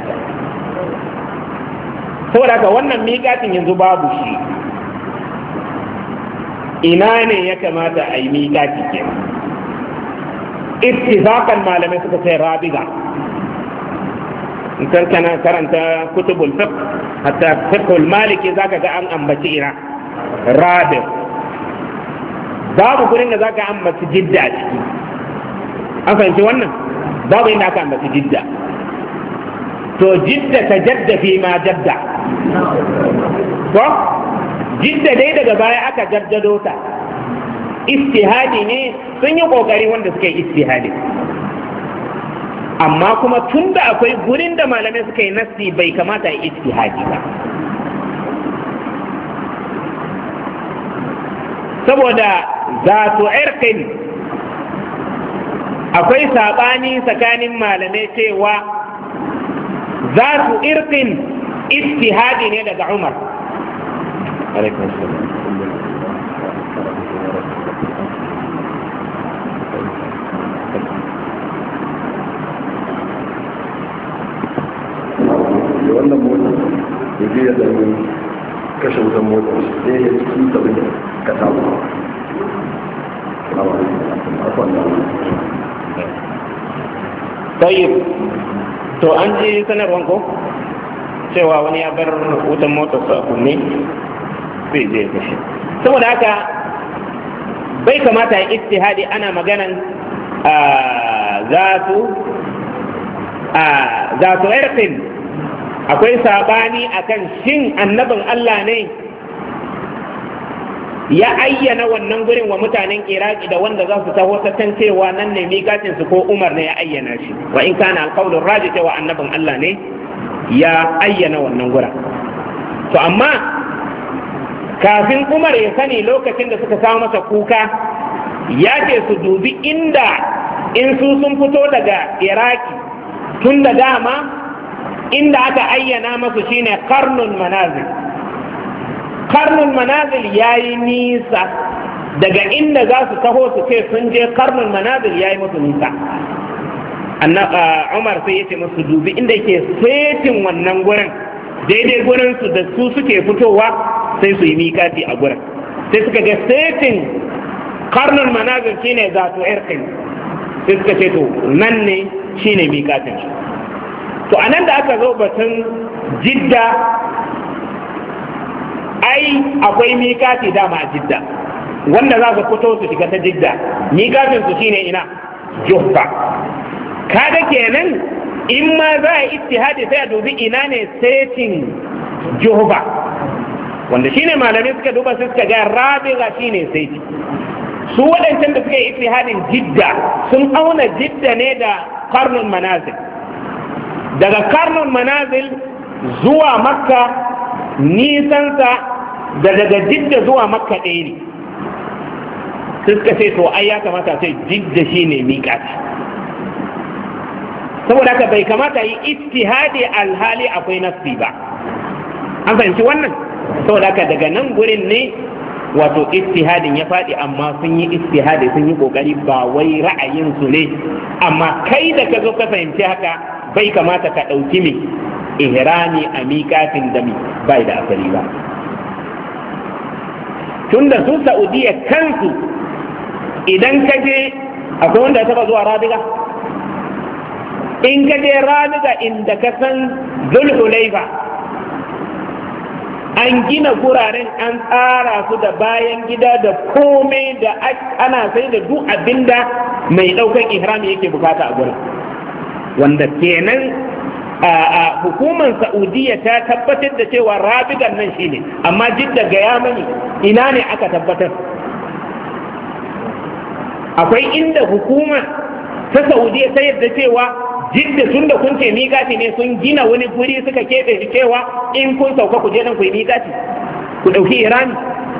saboda haka wannan miƙatin yanzu babu shi ina ne ya kamata a yi miƙati ke ittifaqan malamai suka ce rabiga in kana karanta kutubul fiqh hatta fiqhul maliki zaka ga an ambaci ina rabi babu gurin da zaka ambaci jidda a ciki an fahimci wannan babu inda aka ambaci jidda to jidda ta jadda fi ma jadda ko jidda dai daga baya aka jaddado ta istihadi ne sun yi kokari wanda suka yi istihadi amma kuma tun da akwai gurin da malamai suka yi nassi bai kamata yi istihadi ba saboda zato irkin akwai sabani tsakanin malamai cewa zato irkin istihadi ne daga Umar alaikum salam wannan mota da zai ya zama kashe wutan mota ne ya cikin sabin ka tabu tayyib to an ji sanarwan ko cewa wani ya bar wutan motarsa a kunne zai je kashe saboda haka bai kamata ya istihadi ana maganan za su za su irkin akwai sabani akan shin annabin Allah ne ya ayyana wannan gurin wa mutanen Iraki da wanda za su taho ta cewa nan ne miƙatin su ko Umar ne ya ayyana shi wa in kana alqawlu raji cewa annabin Allah ne ya ayyana wannan gura to amma kafin Umar ya sani lokacin da suka kawo masa kuka ya ce su dubi inda in su sun fito daga Iraki tun da dama inda aka ayyana masu shine karnun manazil karnun manazil yayi nisa daga inda za su taho su ce sun je karnun manazil yayi musu nisa Umar sai ya ce musu dubi inda yake setin wannan gurin daidai gurin su da su suke fitowa sai su yi mikati a gurin sai suka ga setin karnun manazil shine zato irkin sai suka ce to nan ne shine mikatin shi to a nan da aka zo batun jidda ai akwai mikati dama a jidda wanda za su fito su shiga ta jidda mikatin su shine ina juhfa kada kenan in ma za a ittihadi sai a dubi ina ne setin juhfa wanda shine malamai suka duba sai suka ga rabiga shine seti su waɗancan da suka yi ittihadin jidda sun auna jidda ne da karnun manazil daga karnun manazil zuwa makka nisansa da daga jidda zuwa makka ɗaya ne suka ce to ai ya kamata sai jidda shi ne miƙati saboda haka bai kamata yi ittihadi alhali akwai nassi ba an fahimci wannan saboda haka daga nan gurin ne wato istihadin ya faɗi amma sun yi istihadi sun yi ƙoƙari ba wai ra'ayinsu ne amma kai da ka zo ka fahimci haka bai kamata ka ɗauki mai ihrami a miƙatin da mi bai da asali ba tun da su Saudiya kansu idan ka je akwai wanda ya taɓa zuwa rabiga in ka je rabiga inda ka san zulhulaifa an gina guraren an tsara su da bayan gida da komai da ana sai da duk abinda mai ɗaukan ihrami yake bukata a gurin wanda kenan a hukumar Saudiya ta tabbatar da cewa rabigan nan shine, amma Jidda gaya mani ina ne aka tabbatar? Akwai inda hukumar ta Saudiya ta yadda cewa Jidda tun da kun ce miƙati ne sun gina wani guri suka keɓe shi cewa in kun sauka ku je nan ku yi miƙati ku ɗauki irani?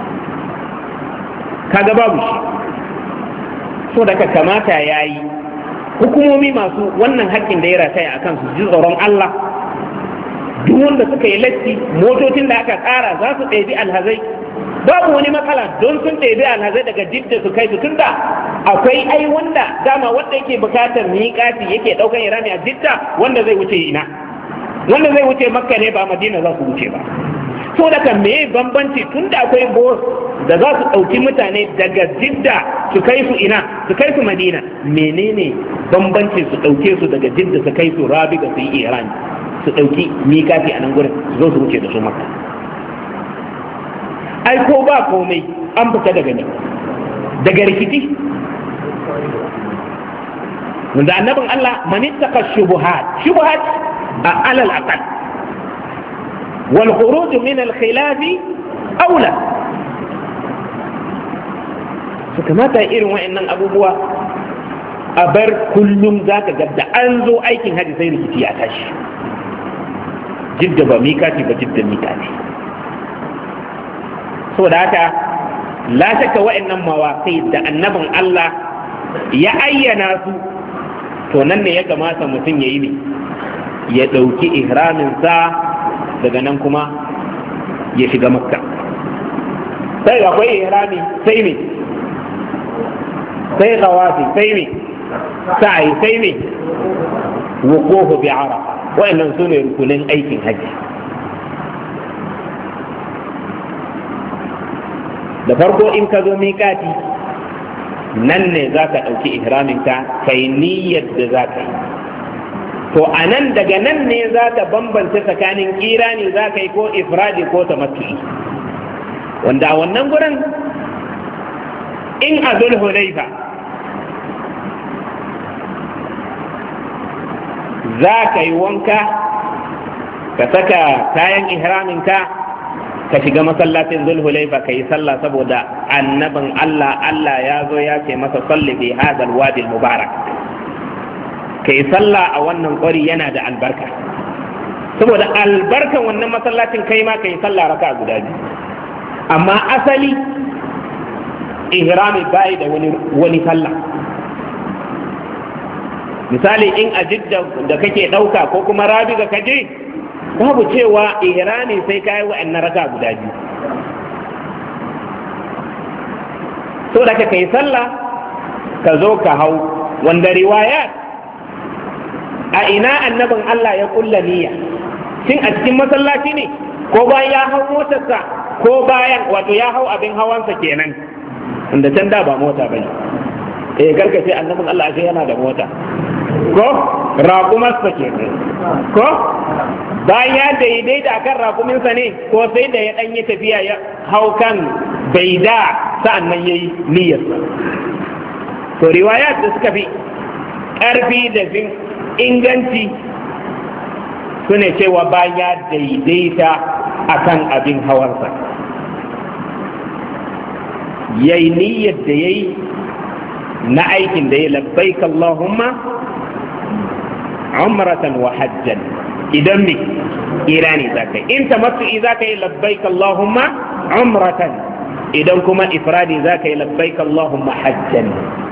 Kaga babu shi. So daga kamata ya yi hukumomi masu wannan haƙƙin da ya rataya a kansu ji tsoron Allah. Duk wanda suka yi latti, motocin da aka tsara za su ɗebi alhazai, babu wani matsala don sun ɗebi alhazai daga Jidda su kai su, tunda akwai ai wanda dama wanda yake bukatar miƙati yake ɗaukan irami a Jidda, wanda zai wuce ina, wanda zai wuce Makka ne ba Madina za su wuce ba. So daga me bambanci, tunda akwai bos da za su ɗauki mutane daga Jidda su kai su ina, su kai su Madina, menene bambanci su ɗauke su daga Jidda su kai su Rabiga su yi irani, su ɗauki miƙati a nan gurin su zo su wuce da su Makka? Ai ko ba komai an fita daga ne daga rikici. Wanda annabin Allah man ittaqa shubuhat shubuhat a alal aqal wal khuruj min al khilaf aula. su kamata irin wa'annan abubuwa a bar kullum zaka ga da an zo aikin haji sai rikici ya tashi. Jidda ba mikati ba Jidda mikati. saboda haka la shakka wa'annan mawaƙi da annabin Allah ya ayyana su, to nan ne ya kamata mutum ya yi ne ya ɗauki ihraminsa, daga nan kuma ya shiga Makka. Sai akwai ihrami sai ne sai tawafi sai ne sa'i sai ne wuqufu bi Arafa. Wa'annan su ne rukunin aikin haji. Da farko in ka zo miƙati nan ne za ka ɗauki ihraminka kai niyyar da za ka yi. To a nan daga nan ne za ka bambanta tsakanin kirani za ka yi ko ifradi ko tamattu'i, wanda a wannan gurin in a Zulhulaifa za ka yi wanka ka saka kayan ihraminka ka shiga masallacin Zulhulaifa ka yi sallah, saboda annabin Allah Allah ya zo ya ce masa salli fi hadal wadi mubarak, ka yi sallah a wannan ƙwari yana da albarka. Saboda albarkan wannan masallacin kai ma ka yi sallah raka guda biyu. Amma asali ihrami bai da wani wani sallah. Misali in a Jidda da kake ɗauka ko kuma Rabiga ka je, babu cewa ihrami sai ka yi wa'annan raka guda biyu. So da ka kai sallah ka zo ka hau, wanda riwayat a ina annabin Allah ya kulla niyya, shin a cikin masallaci ne ko bayan ya hau motarsa ko bayan wato ya hau abin hawansa kenan, wanda can da ba mota bane. Eh gargace annabin Allah ashe yana da mota ko raƙumarsa kenan ko bayan ya daidaita akan raƙuminsa ne ko sai da ya ɗan yi tafiya ya hau kan baida sa'an nan ya yi niyyarsa. To riwayat da suka fi ƙarfi da fin inganci su ne cewa bayan ya daidaita akan abin hawarsa ya yi niyyar da ya yi na aikin da ya labbaik Allahumma umratan wa hajjan. Idan me irani za ka yi, in tamattu'i za ka yi labbaik Allahumma umratan, idan kuma ifradi za ka yi labbaik Allahumma hajjan.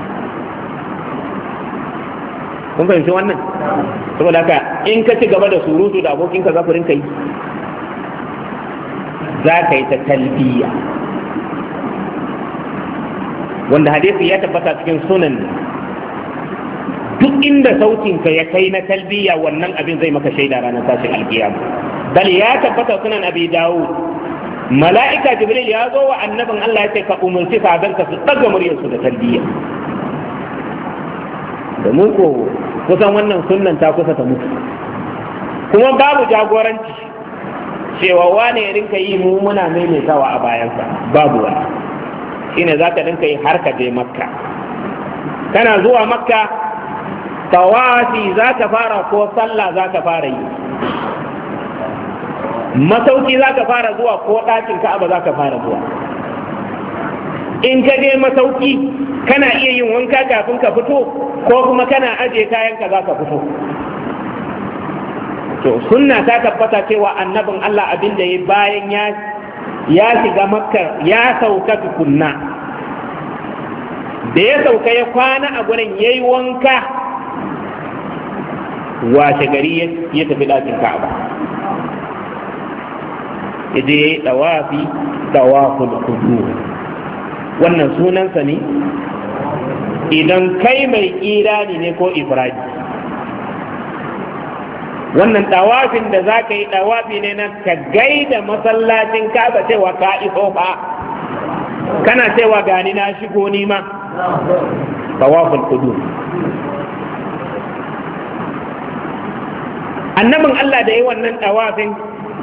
kun fahimci wannan? Saboda haka in ka ci gaba da surutu da abokinka za ku rinka yi, za ka yi ta talbiya, wanda hadisi ya tabbata cikin sunan. Duk inda sautinka ya kai na talbiya wannan abin zai maka shaida ranar tashin alkiyama. Bal ya tabbata sunan Abi Dawud, mala'ika Jibril ya zo wa annabin Allah ya ce ka umarci sahabanka su ɗaga muryarsu da talbiya. Da mu ko kusan wannan sunnan ta kusa ta mutu, kuma babu jagoranci cewa wane ya rinka yi mu muna maimaitawa a bayansa, babu wani. Shine za ka rinka yi har ka je Makka. Kana zuwa Makka tawafi za ka fara ko sallah za ka fara yi? masauki za ka fara zuwa ko ɗakin ka'aba za ka fara zuwa. In ka je masauki kana iya yin wanka kafin ka fito ko kuma kana aje kayanka za ka fito. To sunna ta tabbata cewa annabin Allah abin da ya bayan ya ya shiga makka ya sauka tukunna, da ya sauka ya kwana a gurin ya yi wanka, washe gari ya tafi ɗakin ka'aba ya je ya yi ɗawafi ɗawaful qudum. Wannan sunansa ne idan kai mai kirani ne ko ifradi. Wannan ɗawafin da za ka yi ɗawafi ne na ka gaida masallacin ka'aba cewa ka iso ba, kana cewa gani na shigo ni ma. Ɗawaful qudum. Annabin Allah da yi wannan ɗawafin,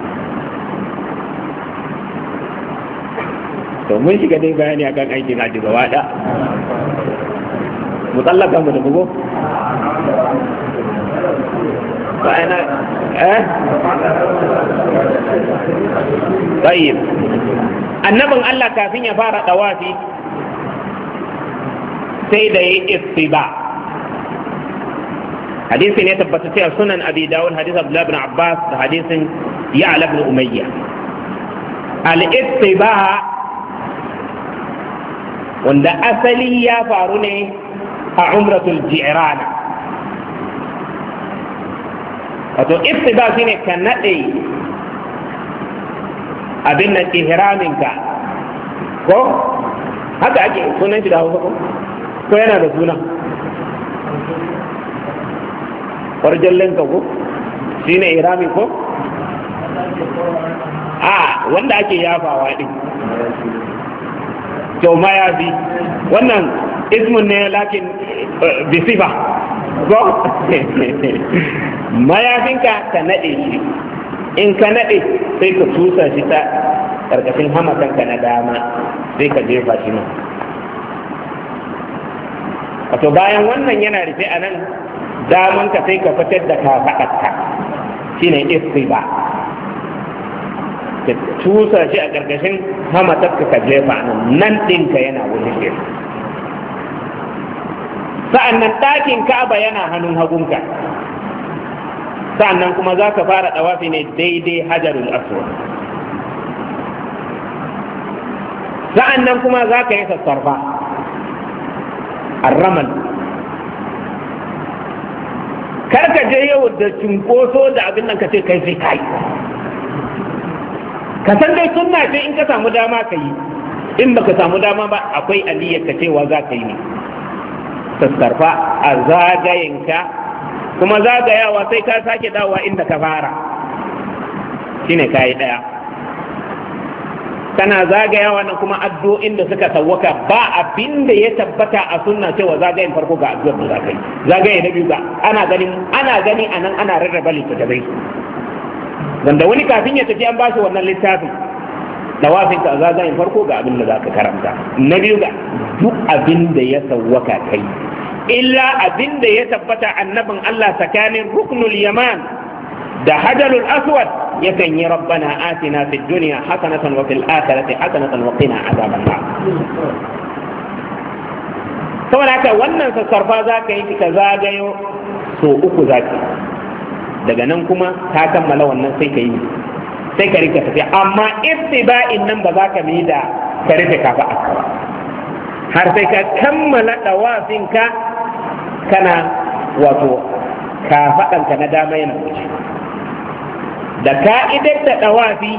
to mun shiga dai bayani akan aikin hajji gaba da mu tsallaka mu da bugo ana eh tayyib. Annabin Allah kafin ya fara tawafi sai da yi istiba. Hadisi ne tabbata cewa sunan Abi Dawud, hadisi Abdullah ibn Abbas da hadisin Ya'la ibn Umayya. Al-istiba wanda asali ya faru ne a umratul ji'rana. Wato istiba shine ka nade abin nan ihraminka, ko haka ake sunan shi da Hausa ko ko yana da suna farjallenka ko shine ihrami ko a wanda ake yafawa din to mayafi, wannan ismun ne lakin bisifa ko mayafinka ka nade shi, in ka nade sai ka tusa shi ta karkashin hamakanka na dama sai ka jefa shi nan. Wato bayan wannan yana rufe a nan damanka sai ka fitar da kafaɗarka shine istiba, ka tusa shi a ƙarƙashin hamatarka ka jefa nan nan ɗinka yana wuce shi. Sa'annan ɗakin Ka'aba yana hannun hagunka, sa'annan kuma za ka fara ɗawafi ne daidai hajarul aswad, sa'annan kuma za ka yi sassarfa arramal. Karka je yau da cunkoso da abin nan ka ce kai sai kai, ka san dai sunna ce in ka samu dama ka yi, in baka samu dama ba akwai aliyar ka cewa za ka yi ne sassarfa a zagayenka, kuma zagayawa sai ka sake dawowa inda ka fara shine ka yi ɗaya. Kana zagayawa nan kuma addu'o'in da suka sawwaka ba abin da ya tabbata a sunna cewa zagayen farko ga addu'ar da za ka yi, zagaye na biyu ga ana ganin ana gani a nan ana rarraba littattafai, wanda wani kafin ya tafi an ba shi wannan littafin dawafin ka zagayen farko ga abin da za ka karanta, na biyu ga duk abin da ya sawwaka kai, illa abin da ya tabbata annabin Allah tsakanin ruknul yaman da hajarul aswad yakan yi rabbana atina fid dunya hasanatan wa fil akhirati hasanatan wa qina adhaban nar. Saboda haka wannan sassarfa za ka yi ka zagayo so uku za ka, daga nan kuma ka kammala wannan sai ka yi sai ka rika tafiya, amma istiba'in nan ba za ka mi da ka rufe kafa a kawa har sai ka kammala dawafinka kana wato kafaɗanka na dama yana wuce. Da ka'idar da dawafi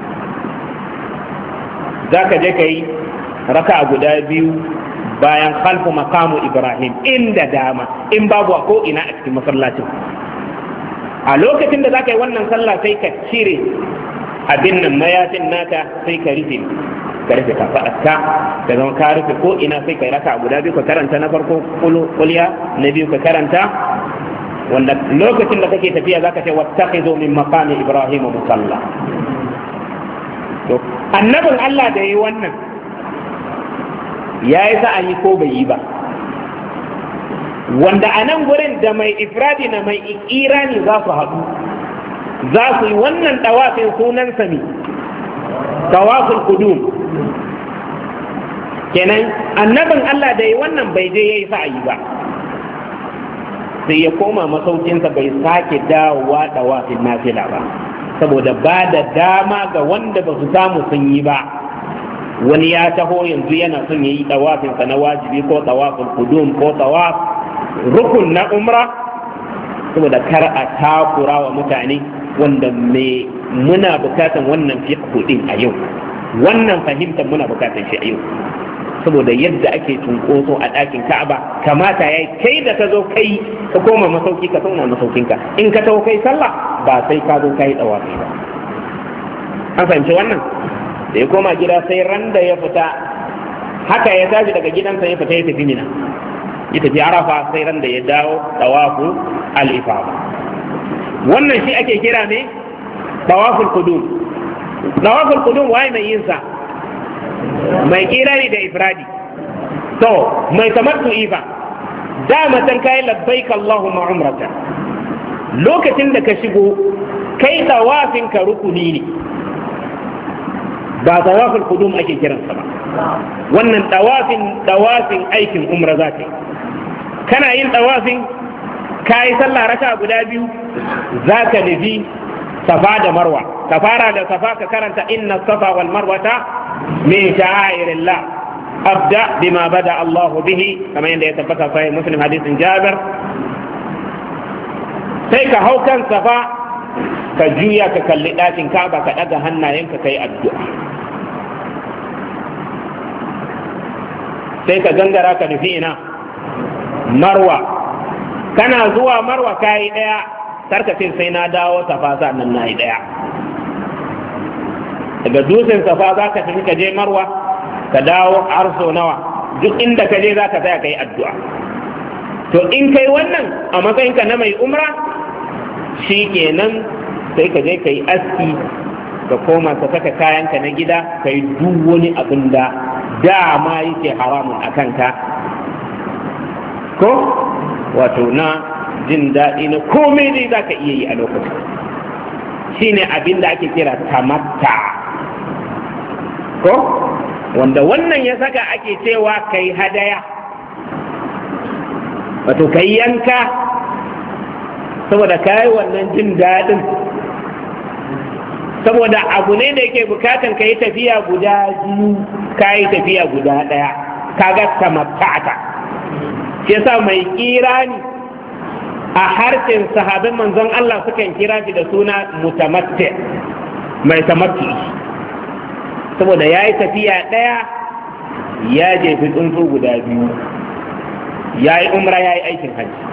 za ka je ka yi raka guda biyu bayan khalfu maqamu Ibrahim inda dama, in babu a ko ina a cikin masallacin. A lokacin da za ka yi wannan sallah sai ka cire abin nan mayafin naka sai ka rufe ka rufe kafaɗarka ka zama ka rufe ko ina sai ka yi raka guda biyu ka karanta na farko kulya, na biyu ka karanta wanda lokacin da kake tafiya zaka ce wattakhidhu min maqami Ibrahim musalla. To annabin Allah da yayi wannan yayi sa'ayi ko bai yi ba, wanda a nan gurin da mai ifradi na mai ikirani za su haɗu za su yi wannan tawafin sunan sami tawaful qudum. Kenan annabin Allah da yi wannan bai je yayi sa'ayi ba, sai ya koma masaukinsa bai sake dawowa tawafin nafila ba, saboda ba da dama ga wanda ba su samu sun yi ba. Wani ya taho yanzu yana son ya yi tawafinsa na wajibi ko tawaful qudum ko tawaf rukun na umra, saboda kar a takura wa mutane wanda me muna bukatan wannan fiqh din a yau, wannan fahimtar muna bukatan shi a yau, saboda yadda ake cunkoso a ɗakin Ka'aba kamata yayi kai da ka zo kai ka koma masauki ka zauna masaukinka, in ka taho kai sallah ba sai ka zo kai tawafi ba. An fahimci wannan? Da ya koma gida sai ran da ya fita haka ya tashi daga gidansa ya fita ya tafi Mina, ya tafi Arafa sai ran da ya dawo tawafu al-ifada. Wannan shi ake kira ne tawaful qudum. Tawaful qudum waye mai yin sa? Mai kirari da ifradi. To mai tamattu'i fa dama tan kai labbaik Allahumma umrata, lokacin da ka shigo kai tawafin ka rukuni ne, ba tawaful qudum ake kiransa ba. Wannan tawafin tawafin aikin umra zaka kana yin tawafin kai sallah raka guda biyu, zaka nufi safa da marwa, ka fara da safa ka karanta inna safa wal marwata min sha'airillah, abda bima bada Allahu bihi, kamar yadda ya tabbata sai Muslim hadisin Jabir. Sai ka hau kan safa ka juya ka kalli ɗakin Ka'aba ka ɗaga hannayenka kai addu'a, sai ka gangara ka nufi ina marwa. Kana zuwa marwa kayi ɗaya, tarkacin sai na dawo safa sannan na yi ɗaya. Daga dutsen safa za ka tafi ka je marwa ka dawo arso nawa, duk inda ka je za ka tsaya ka yi addu'a. To in kai wannan a matsayinka na mai umra shi kenan sai ka je ka yi aski ka koma ka saka kayanka na gida ka yi duk wani abin da dama yake haramun a kanka, ko wato na jin daɗi na komai dai za ka iya yi a lokacin. Shi ne abin da ake kira tamatta, ko wanda wannan ya saka ake cewa kai hadaya, wato kai yanka saboda kai wannan jin daɗin, saboda abu ne da yake bukatan ka yi tafiya guda biyu ka yi tafiya guda ɗaya, kaga tamatta'ata. Shi yasa mai kirani a harshen sahabin manzon Allah sukan kira shi da suna mutamatti, mai tamattu, saboda ya yi tafiya ɗaya ya jefi tsuntsu guda biyu, ya yi umra ya yi aikin hajji.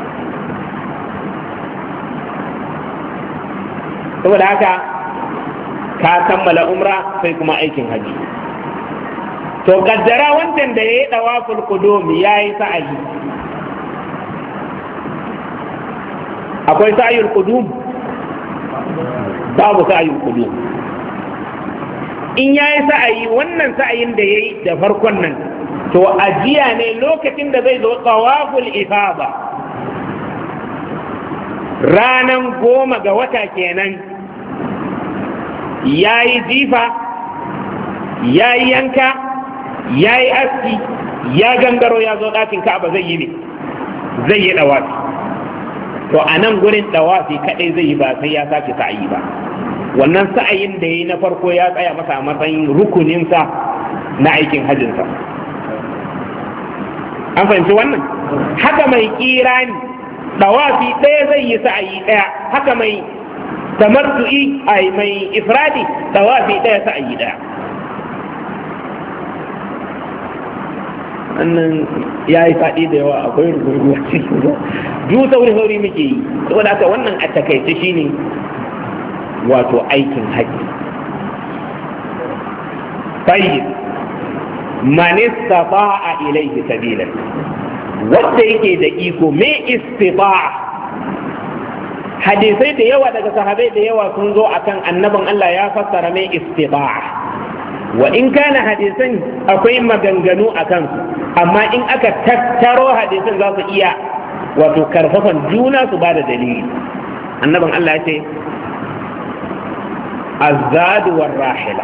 Saboda haka ka kammala umra sai kuma aikin hajji. To kaddara wancan da ya yi ɗawaful qudum ya yi sa'ayi, akwai sa'ayul qudum? Babu sa'ayul qudum. In ya yi sa'ayi, wannan sa'ayin da ya yi da farkon nan, to ajiya ne lokacin da zai zo tawaful ifada ranan goma ga wata kenan, ya yi jifa, ya yi yanka, ya yi aski, ya gangaro ya zo ɗakin Ka'aba zai yi ne, zai yi ɗawafi. To a nan gurin ɗawafi kaɗai zai yi ba sai ya sake sa'ayi ba. Wannan sa'ayin da ya yi na farko ya tsaya masa a matsayin rukuninsa na aikin hajjinsa. An fahimci wannan? Haka mai kirani ɗawafi ɗaya zai yi sa'ayi ɗaya, haka mai tamattu'i ai mai ifradi ɗawafi ɗaya sa'ayi ɗaya. Wannan ya yi faɗi da yawa, akwai rubutu a cikin duk sauri sauri muke yi, saboda haka wannan a takaice shine wato aikin haji. Tayyib, man istata'a ilayhi sabila, wanda yake da iko, me istita'a? Hadisai da yawa daga sahabai da yawa sun zo akan annabin Allah ya fassara me istita'a, wa in kana hadisan akwai maganganu a kansu, amma in aka tattaro hadisan za su iya wato karfafan juna su ba da dalili. Annabin Allah ya ce azzadu war rahila,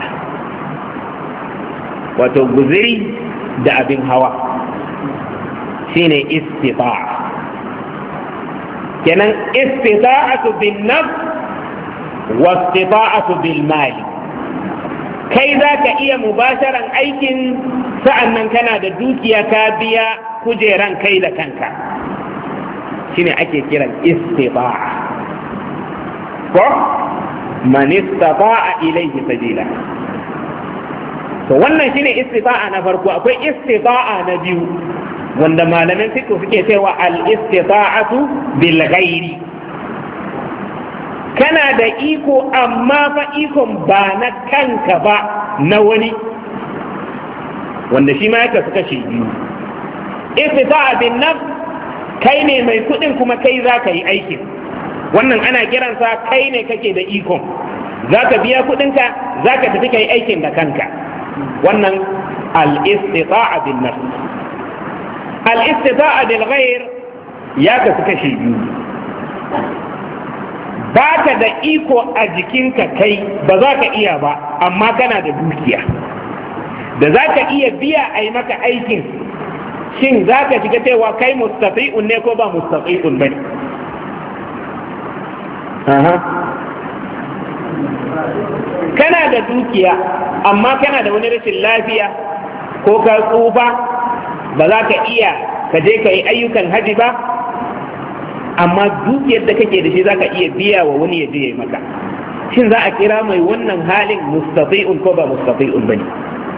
wato guziri da abin hawa shine istita'a. kenan istita'atu bin nafs wa istita'atu bil mali, kai za ka iya mubasharan aikin sa'annan kana da dukiya ka biya kujeran kai da kanka, shine ake kiran istita'a. ko man istata'a ilayhi sabila. to wannan shine istita'a na farko. Akwai istita'a na biyu wanda malaman fiqh suke cewa al-istita'atu bil ghairi, kana da iko amma fa ikon ba na kanka ba, na wani, wanda shi ma yake suka shi biyu. Istita'a bin nafs, kai ne mai kudin kuma kai za ka yi aikin, wannan ana kiransa kai ne kake da ikon, za ka biya kudinka, za ka tafi kai aikin da kanka, wannan al-istita'a bin nafs. al-istita'a bil ghair ya kasu kashi biyu. Ba ka da iko a jikinka kai, ba za ka iya ba, amma kana da dukiya da za ka iya biya a yi maka aikin. Shin za ka shiga cewa kai mustafi'un ne ko ba mustafi'un ba ne? Kana da dukiya amma kana da wani rashin lafiya ko ka tsufa, ba za ka iya ka je ka yi ayyukan haji ba, amma dukiyar da kake da shi za ka iya biya wa wani ya je ya yi maka. Shin za a kira mai wannan halin mustafi'un ko ba mustafi'un ba ne?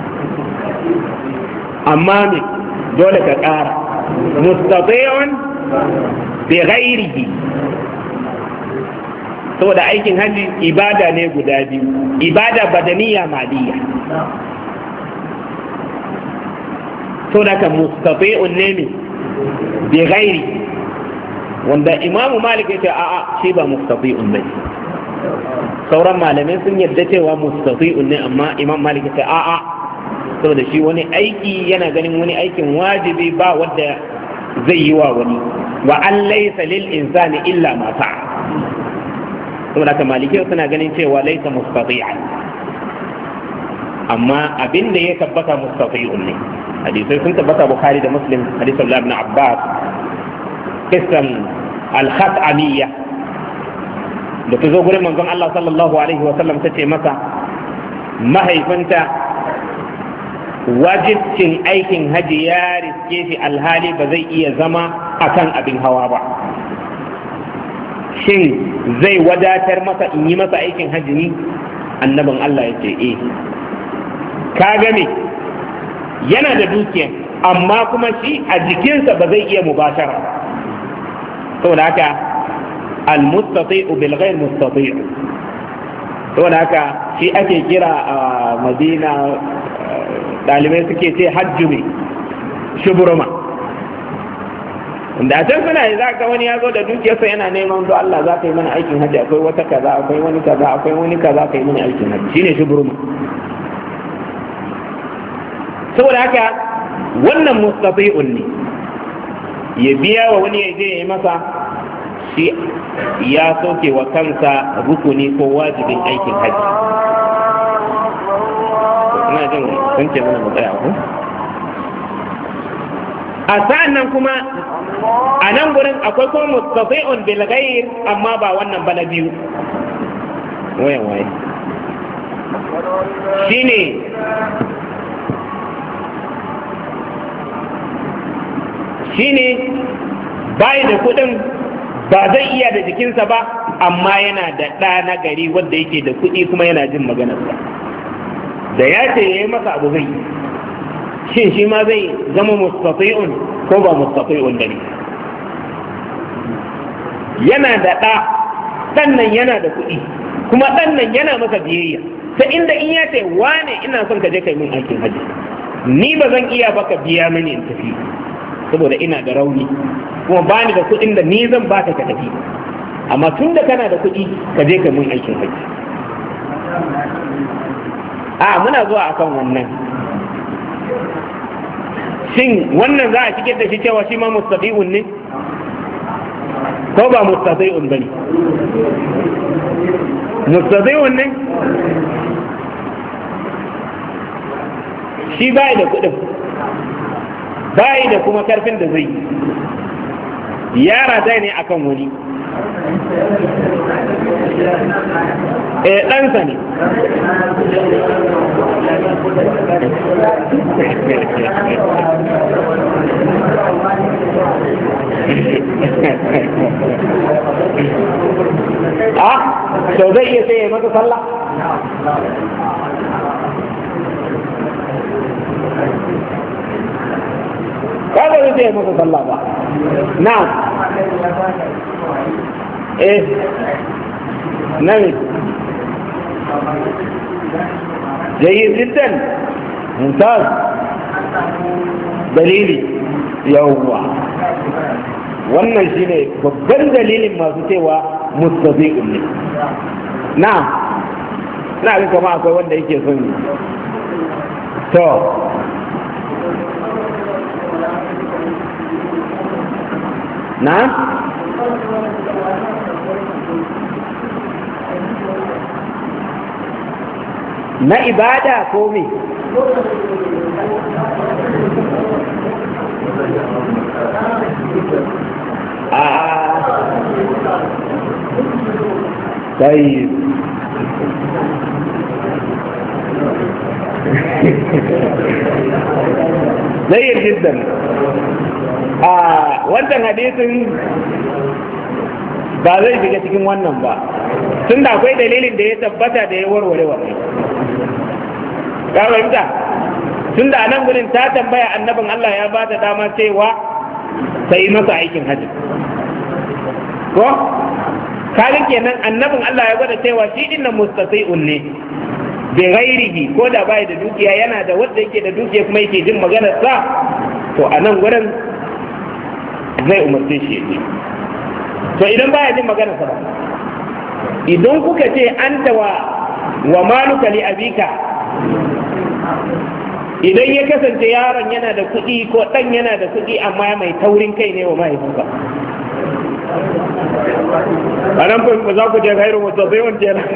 amma me dole ka ƙara mustati'un bi ghairihi, saboda aikin hajji ibada ne guda biyu, ibada badaniya maliya. saboda ka mustati'un ne ne bi ghairi, wanda imamu malik ya ce a'a shi ba mustati'un bane. sauran malamai sun yarda cewa mustati'un ne, amma imam malik ya ce a'a, saboda shi wani aiki yana ganin wani aikin wajibi ba wanda zai yi wa wani, wa an laysa lil insani illa ma sa'a. saboda haka malikiyar suna ganin cewa laysa mustati'an, amma abin da ya tabbata mustati'un ne. hadisai sun tabbata bukhari da muslim, hadith Abdullah ibn Abbas, kisan al-khat'amiyya da ta zo gurin manzon Allah sallallahu alaihi wa sallam, ta ce masa mahaifinta wajibcin aikin haji ya riske shi alhali ba zai iya zama akan abin hawa ba. Shin zai wadatar masa in yi masa aikin haji ni? Annabin Allah ya ce eh. Ka gane yana da dukiya amma kuma shi a jikinsa ba zai iya mubashara, saboda haka al-mustati'u bil ghayr mustati'u. saboda haka shi ake kira a Madina, dalibai suke ce hajju ne shuburma, wanda a can suna yi za ka wani ya zo da dukiyarsa yana neman do Allah za ka yi mana aikin hajji, akwai wata kaza, akwai wani kaza, akwai wani kaza, ka yi mana aikin hajji, shine shuburma. saboda haka wannan mustati'un ne, ya biya wa wani ya je ya yi masa, shi ya soke wa kansa rukuni ko wajibin aikin hajji. ina jin sun ce mana mu tsaya ku. A sa'an nan kuma a nan gurin akwai kuma mustati'un bil ghair, amma ba wannan ba na biyu. wayan waye shine shine bai da kudin, ba zai iya da jikinsa ba, amma yana da ɗa na gari wanda yake da kuɗi kuma yana jin maganarsa, da ya ce ya yi masa abu zai. shin shi ma zai zama mustati'un ko ba mustati'un da ne? yana da ɗa, ɗan nan yana da kuɗi, kuma ɗan nan yana masa biyayya, ta inda in ya ce wane ina son ka je kai min aikin hajji, ni ba zan iya baka biya mini in tafi saboda ina da rauni, kuma ba ni da kuɗin da ni zan baka ka tafi, amma tun da kana da kuɗi ka je ka mun aikin haji. a muna zuwa akan wannan. Shin wannan za a cikin da shi cewa shi ma mustafi'un ne ko ba mustafi'un bane? Mustafi'un ne shi bai da kuɗin, bai da kuma karfin da zai yara zai ne akan wani eh ɗansa ne ah to zai iya sai ya masa sallah kaga zai sai ya masa sallah ba na eh nani jayyid jiddan mumtaz dalili yawwa wannan shine babban dalilin masu cewa mustazi'un ne na na ga kama akwai wanda yake son to na na ibada ko me a طيب جيد جدا a wannan hadisin ba zai shiga cikin wannan ba tun da akwai dalilin da ya tabbata da ya warware wannan ka fahimta tun da anan gurin ta tambaya annabin Allah ya ba ta dama cewa ta yi masa aikin hajji ko kaga kenan annabin Allah ya gwada cewa shi dinnan mustasi'un ne bi ghairihi ko da bai da dukiya yana da wanda yake da dukiya kuma yake jin maganar sa to anan gurin zai umarce shi yake to idan baya jin maganar sa ba idan kuka ce anta wa wa maluka li abika idan ya kasance yaron yana da kuɗi ko ɗan yana da kuɗi amma mai taurin kai ne wa mahaifinsa a nan ba za ku je gairu mutu sai wance na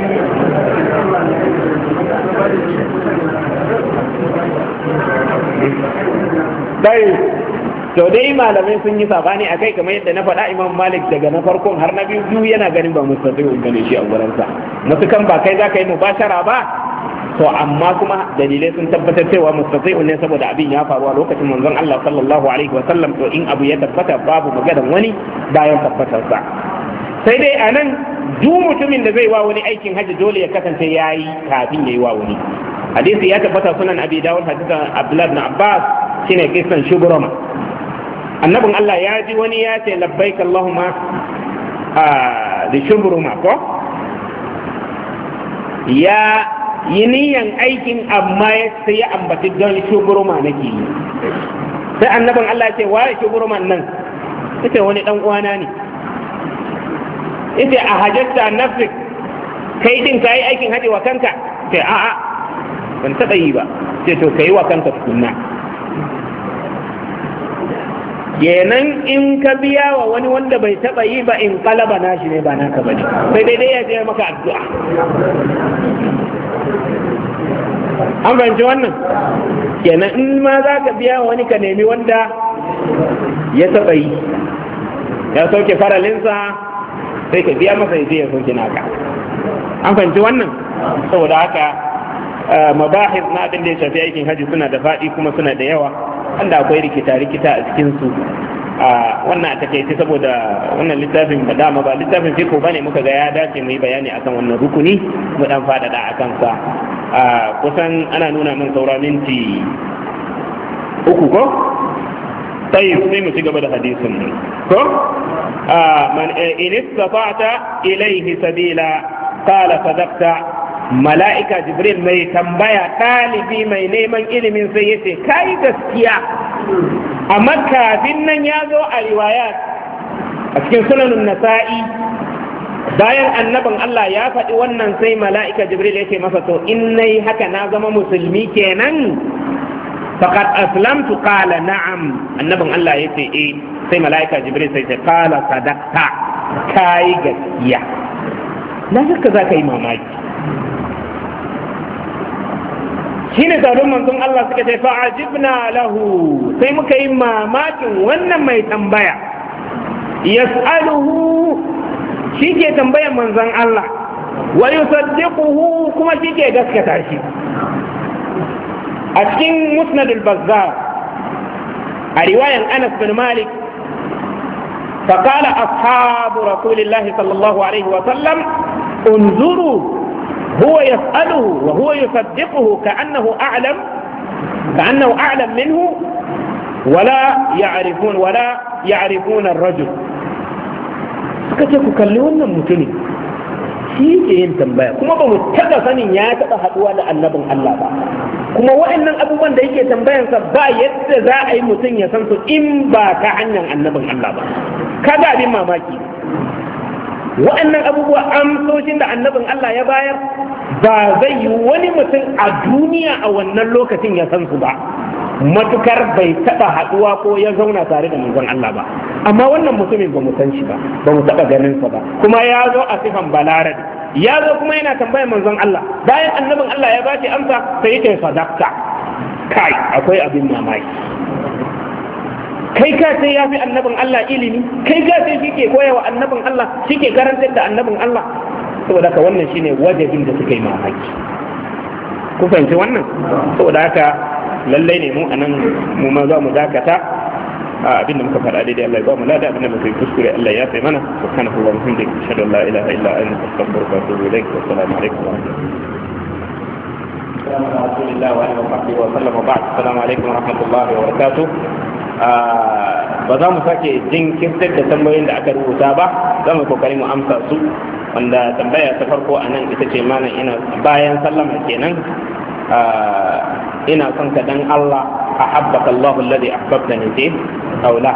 dai to dai malamai sun yi sabani a kai kamar yadda na faɗa imam malik daga na farkon har na biyu biyu yana ganin ba mustaqimin gane shi a wurinsa mutukan ba kai za ka yi mubashara ba to amma kuma dalilai sun tabbatar cewa mustaqimin ne saboda abin ya faru a lokacin manzon Allah sallallahu alaihi wa sallam to in abu ya tabbata babu maganar wani bayan tabbatar sa sai dai anan duk mutumin da zai wa wani aikin haji dole ya kasance yayi kafin yayi wa wani hadisi ya tabbata sunan abi dawud hadisan abdullah ibn abbas shine kisan shubrama annabin Allah ya ji wani ya ce labbaik Allahumma da shubruma ko ya yi niyan aikin amma sai ya ambaci don shubruma nake yi sai annabin Allah ya ce wa shubruman nan ita wani dan uwana ne ita a hajjata nafsik kai din kai aikin haji wa kanka sai a'a ban taba yi ba sai to kai wa kanka tukunna kenan in ka biya wa wani wanda bai taba yi ba in kalaba nashi ne ba naka bane sai dai dai ya je maka addu'a an fahimci wannan kenan in ma za ka biya wa wani ka nemi wanda ya taba yi ya sauke faralinsa sai ka biya masa ya je ya sauke naka an fahimci wannan saboda haka mabahis na abin da ya shafi aikin haji suna da faɗi kuma suna da yawa wanda akwai rikita-rikita a cikinsu a wannan a takaice saboda wannan littafin ba dama ba littafin fiko ba ne muka ga ya dace mu yi bayani akan wannan rukuni mu dan faɗaɗa a kansa a kusan ana nuna min saura minti uku ko sai sai mu ci gaba da hadisin mu ko man in istata'ta ilayhi sabila qala sadaqta mala'ika jibril mai tambaya ɗalibi mai neman ilimin sai ya ce kai gaskiya amma kafin nan ya zo a riwayat a cikin sunanun nasa'i bayan annabin Allah ya faɗi wannan sai mala'ika jibril ya ce masa to in nayi haka na zama musulmi kenan faqad aslamtu qala na'am annabin Allah ya ce eh sai mala'ika jibril sai ce qala sadaqta kai gaskiya na haka za ka yi mamaki shine sabon manzon Allah suka ce fa'ajibna lahu sai muka yi mamakin wannan mai tambaya yas'aluhu shi ke tambayan manzon Allah wa yusaddiquhu kuma shi ke gaskata shi a cikin musnad al-bazzar a riwayan Anas bin Malik فقال أصحاب رسول الله صلى الله عليه وسلم انظروا هو يسأله وهو يصدقه كأنه أعلم كأنه أعلم منه ولا يعرفون ولا يعرفون الرجل كتبوا كلونا متني shi ke yin tambaya kuma ba mu taɓa sanin ya taɓa haɗuwa da annabin Allah ba kuma waɗannan abubuwan da yake tambayansa ba yadda za a yi mutum ya san su in ba ta hanyar annabin Allah ba kaga abin mamaki waɗannan abubuwa amsoshin da annabin Allah ya bayar ba zai yi wani mutum a duniya a wannan lokacin ya san su ba matukar bai taɓa haɗuwa ko ya zauna tare da manzon Allah ba amma wannan mutumin ba mu san shi ba ba mu taɓa ganin sa ba kuma ya zo a sifan balarabi ya zo kuma yana tambayar manzon Allah bayan annabin Allah ya bashi amsa sai yake sadaqta kai akwai abin mamaki kai ka sai ya fi annabin Allah ilimi kai ka sai shi ke koya wa annabin Allah shi ke karantar da annabin Allah saboda haka wannan shine wajibin da suka yi mamaki ku fahimci wannan saboda haka lallai ne mu anan mu ma za mu dakata a abin da muka faɗa daidai Allah ya ba mu lada abin da muka yi kuskure Allah ya sai mana subhanahu wa bihamdihi ashhadu an la ilaha illa anta astaghfiruka wa atubu ilaik wa assalamu alaikum wa rahmatullahi wa barakatuh assalamu alaikum wa rahmatullahi wa barakatuh ba za mu sake jinkirtar da tambayoyin da aka rubuta ba za mu kokari mu amsa su wanda tambaya ta farko a nan ita ce malam ina bayan sallama kenan ina son ka dan Allah a habbaka Allahu alladhi ahbabtani fi aw la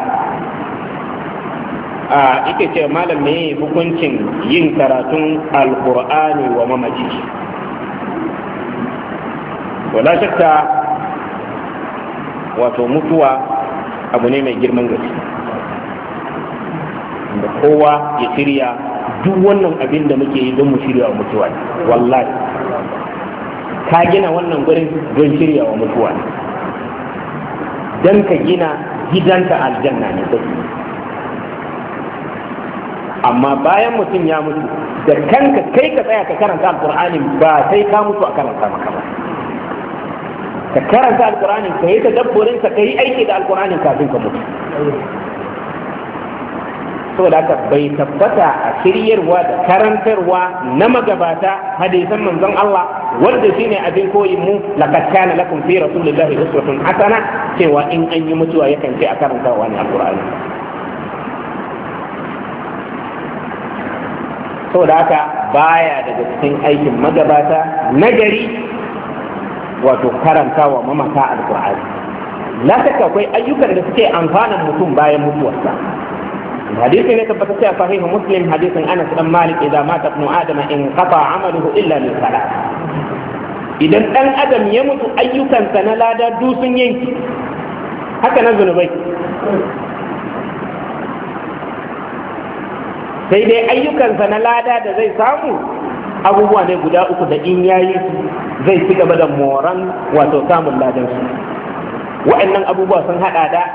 a ike ce malam me hukuncin yin karatun alqur'ani wa mamaci wala shakka wato mutuwa abu ne mai girman gaske da kowa ya shirya duk wannan abin da muke yi don mu shirya wa mutuwa wallahi ka gina wannan gurin don shirya wa mutuwa don ka gina gidanka aljanna ne kai amma bayan mutum ya mutu da kanka kai ka tsaya ka karanta alkur'ani ba sai ka mutu a karanta maka ba ka karanta alkur'ani ka yi tadabburin ka yi aiki da alkur'ani kafin ka mutu saboda haka bai tabbata a shiryarwa da karantarwa na magabata hadisan manzon Allah wanda shine abin koyin mu laqad kana lakum fi rasulillahi uswatun hasana cewa in an yi mutuwa yakan ce a karanta wani alkur'ani saboda haka baya daga cikin aikin magabata nagari wato karanta wa mamata alkur'ani la shakka akwai ayyukan da suke amfanan mutum bayan mutuwarsa hadisi ne tabbata cewa sahihu muslim hadisin Anas dan Malik idan mata ibnu adam in qata amaluhu illa min salat idan dan adam ya mutu ayyukansa na lada du sun yanki haka na zunubai sai dai ayyukansa na lada da zai samu abubuwa ne guda uku da in yayi zai ci gaba da moran wato samun ladan su wa'annan abubuwa sun hada da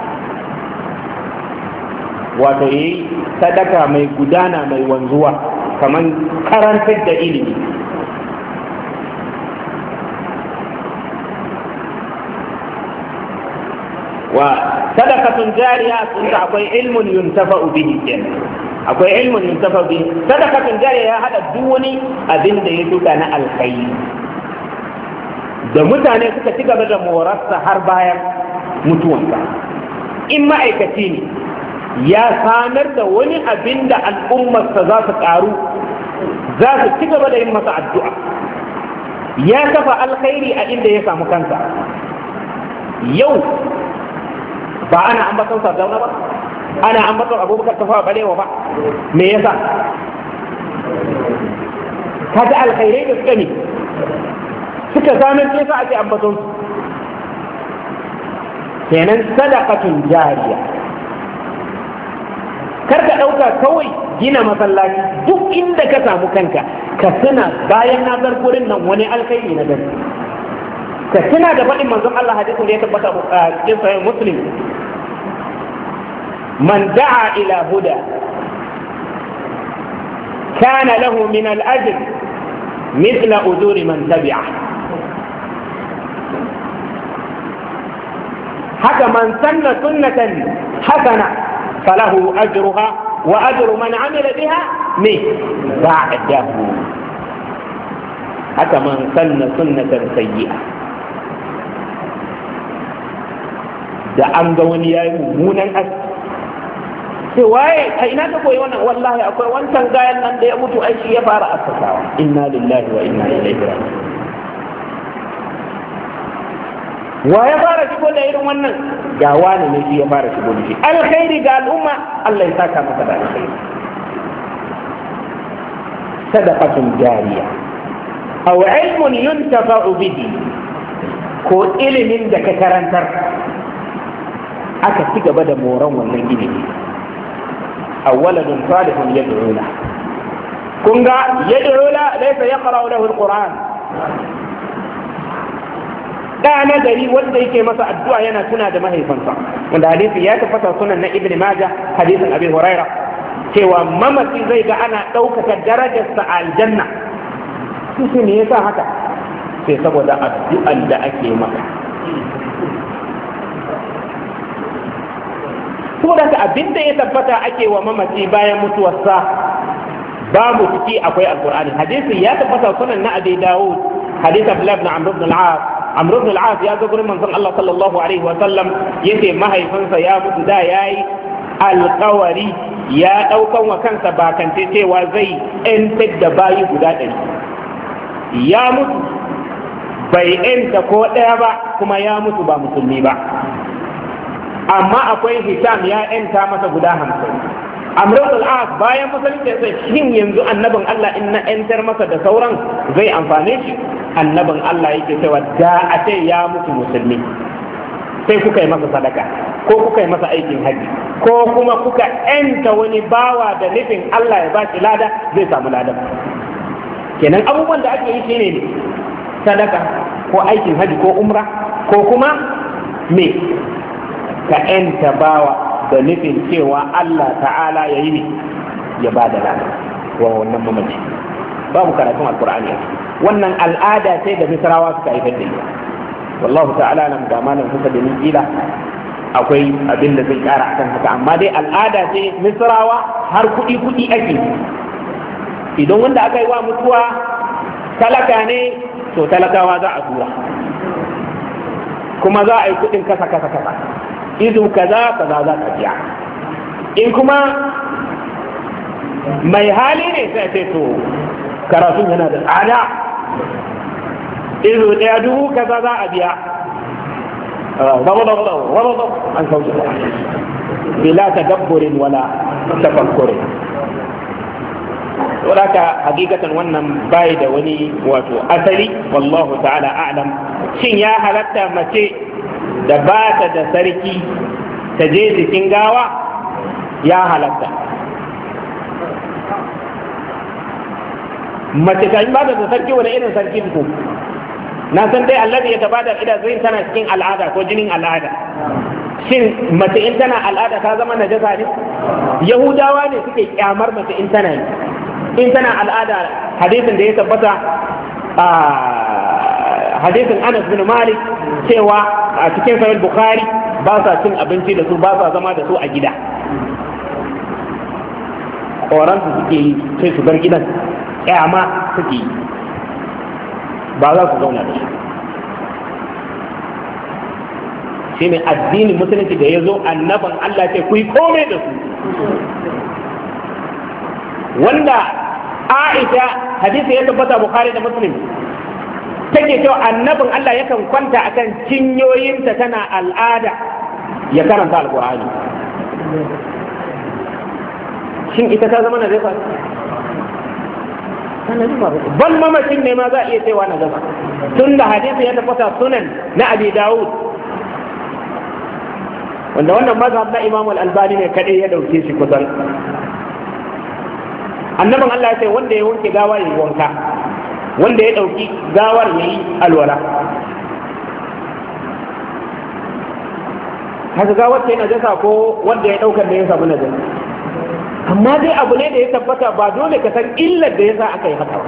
wato yi sadaka mai gudana mai wanzuwa kamar karantar da ilimi wa sadakatun jariya sun ta akwai ilmun yuntafa'u bihi kenan akwai ilmun yuntafa'u bihi sadakatun jariya ya hada duk wani abin da ya duka na alkhairi da mutane suka ci gaba da morarsa har bayan mutuwansa in ma'aikaci ne ya samar da wani abin da al'ummarsa za su ƙaru za su ci gaba da yin masa addu'a ya kafa alkhairi a inda ya samu kansa yau ba ana ambaton sardauna ba ana ambaton abubakar tafawa balewa ba me yasa kaga alkhairai da suka ne suka samar da yasa ake ambaton su kenan sadaqatun jariya kar ka ɗauka kawai gina masallaci duk inda ka samu kanka ka tuna bayan na bar gurin nan wani alkhairi na gani ka tuna da faɗin manzon Allah hadisin da ya tabbata a cikin sahih Muslim man da'a ila huda kana lahu min al-ajr mithla ujuri man tabi'a haka man sanna sunnatan hasana falahu ajruha wa ajru man amila biha min ba'dahu haka man sanna sunnatan sayyi'a da an ga wani yayi mummunan aski sai waye a ina ka koyi wannan wallahi akwai wancan gayan nan da ya mutu ai shi ya fara askasawa inna lillahi wa inna ilaihi raji'un wa ya fara shigo da irin wannan ga wani ne shi ya fara shigo da shi alkhairi ga al'umma Allah ya saka masa da alkhairi sadaqatun jariya aw ilmun yuntafa'u bihi ko ilimin da ka karantar aka ci gaba da moran wannan ilimi awwaladun salihun yad'u la kun ga yad'u la laysa yaqra'u lahu alquran da na gari wanda yake masa addu'a yana tuna da mahaifansa wanda hadisi ya tabbata sunan na ibn majah hadisin abi huraira cewa mamaci zai ga ana ɗaukaka darajarsa a aljanna su ne yasa haka sai saboda addu'an da ake maka saboda ka abinda ya tabbata ake wa mamaci bayan mutuwarsa babu ciki akwai alqur'ani hadisi ya tabbata sunan na abi dawud hadith abdullah ibn amr ibn al-as amr ibn al-as ya ga gurin manzon Allah sallallahu alaihi wa sallam yace mahaifinsa ya mutu da yayi alqawari ya daukan wa kansa bakance cewa zai entar da bayi guda ɗari ya mutu bai enta ko ɗaya ba kuma ya mutu ba musulmi ba amma akwai hisham ya enta masa guda hamsin amrul al-as bayan musulunci sai shin yanzu annabin Allah in na entar masa da sauran zai amfane shi annabin Allah yake cewa da a ce ya mutu musulmi sai kuka yi masa sadaka ko kuka yi masa aikin haji ko kuma kuka enta wani bawa da nufin Allah ya ba shi lada zai samu lada kenan abubuwan da ake yi shine ne sadaka ko aikin haji ko umra ko kuma me ka enta bawa da nufin cewa Allah ta'ala ya yi ne ya ba da lada wa wannan mamaci babu karatun alkur'ani wannan al'ada ce da misrawa suka haifar da ita wallahu ta'ala nan ga malam kusa da kila akwai abin da zai kara akan haka amma dai al'ada ce misrawa har kuɗi kuɗi ake idan wanda aka yi wa mutuwa talaka ne to talakawa za a tura kuma za a yi kuɗin kasa kasa kasa izu kaza kaza za ka biya in kuma mai hali ne sai ce to karatun yana da tsada izu ɗaya dubu kaza za a biya an sauke ba bila tadabburin wala tafakkurin wadaka hakikatan wannan bai da wani wato asali wallahu ta'ala a'lam shin ya halatta mace da ba ta da sarki ta je jikin gawa ya halatta mace ta yi ba da sarki wani irin sarki ku na san dai allazi ya tabada ida zai tana cikin al'ada ko jinin al'ada shin mace in tana al'ada ta zama najasa ne yahudawa ne suke kyamar mace in tana in tana al'ada hadisin da ya tabbata a hadisin Anas bin Malik cewa a cikin sahih Bukhari ba sa cin abinci da su ba sa zama da su a gida koran su suke yi sai su bar gidan kyama suke yi ba za su zauna da shi shi ne addinin musulunci da ya zo annaban Allah ce ku yi komai da su wanda Aisha hadisi ya tabbata Bukhari da Muslim take cewa annabin Allah yakan kwanta akan cinyoyinta tana al'ada ya karanta alqur'ani shin ita ta zama najasa ban mamacin ne ma za a iya cewa najasa tun da hadisi ya tabbata sunan na Abi Dawud wanda wannan mazhab na Imam Al-Albani ne kadai ya dauke shi kusan annabin Allah ya ce wanda ya wanke gawa ya yi wanka wanda ya dauki gawar ya yi alwala haka ga wacce najasa ko wanda ya daukar da ya samu najasa, amma dai abu ne da ya tabbata, ba dole ka san illar da yasa aka yi haka ba.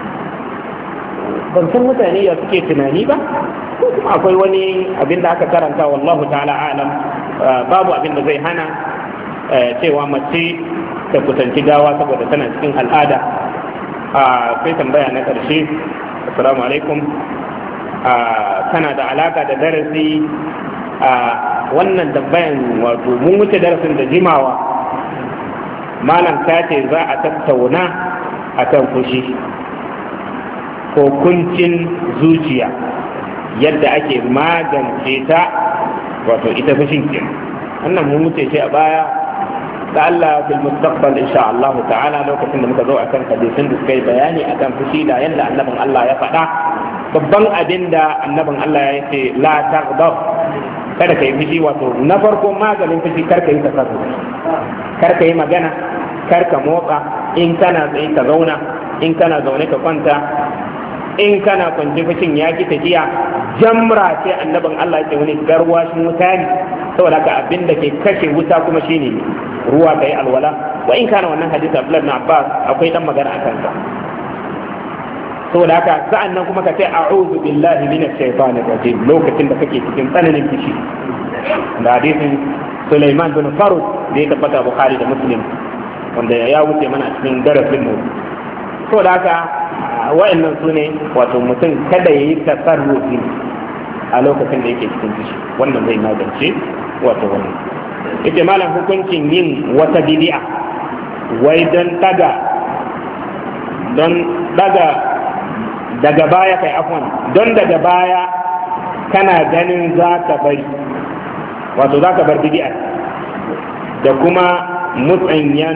Ban san mutane ya suke tunani ba, ko kuma akwai wani abin da aka karanta, wallahu ta'ala alam. Babu abin da zai hana cewa mace ta kusanci gawa saboda tana cikin al'ada. Sai tambaya na ƙarshe, assalamu alaikum, tana da alaka da darasi. Wannan tambayan wato mun wuce darasin da jimawa, malam ta ce za a tattauna akan fushi ko kuncin zuciya, yadda ake magance ta, wato ita fushin ke. Wannan mun wuce shi a baya, da Allah fil mustaqbal insha Allah ta'ala, lokacin da muka zo akan hadisin da suka yi bayani akan fushi da yadda annabin Allah ya faɗa. Babban abin da annabin Allah ya ce la taghdab, kada ka yi fushi. Wato na farko maganin fushi, kar ka yi tasarrufi, kar ka yi magana, kar ka motsa. In kana tsaye ka zauna, in kana zaune ka kwanta, in kana kwanci fushin ya ki tafiya. Jamra ce annabin Allah ce wani garwashin wuta ne, saboda haka abin da ke kashe wuta kuma shine ruwa, kai alwala. Wa in kana wannan hadisi Abdullah ibn Abbas akwai dan magana akan sa, saboda haka sa'an nan kuma ka ce a'udhu billahi minash shaitanir rajim lokacin da kake cikin tsananin fushi, da hadisin Sulaiman bin Farud da ya tabbata Bukhari da Muslim, wanda ya wuce mana cikin darasin mu. Saboda haka wa'annan su ne, wato mutum kada ya yi tasarrufi a lokacin da yake cikin fushi, wannan zai magance wato wannan. Ita malam hukuncin yin wata bid'a wai don daga don daga daga baya kai afwan don daga baya kana ganin za ka bari, wato za ka bar bid'a da kuma mutsanyan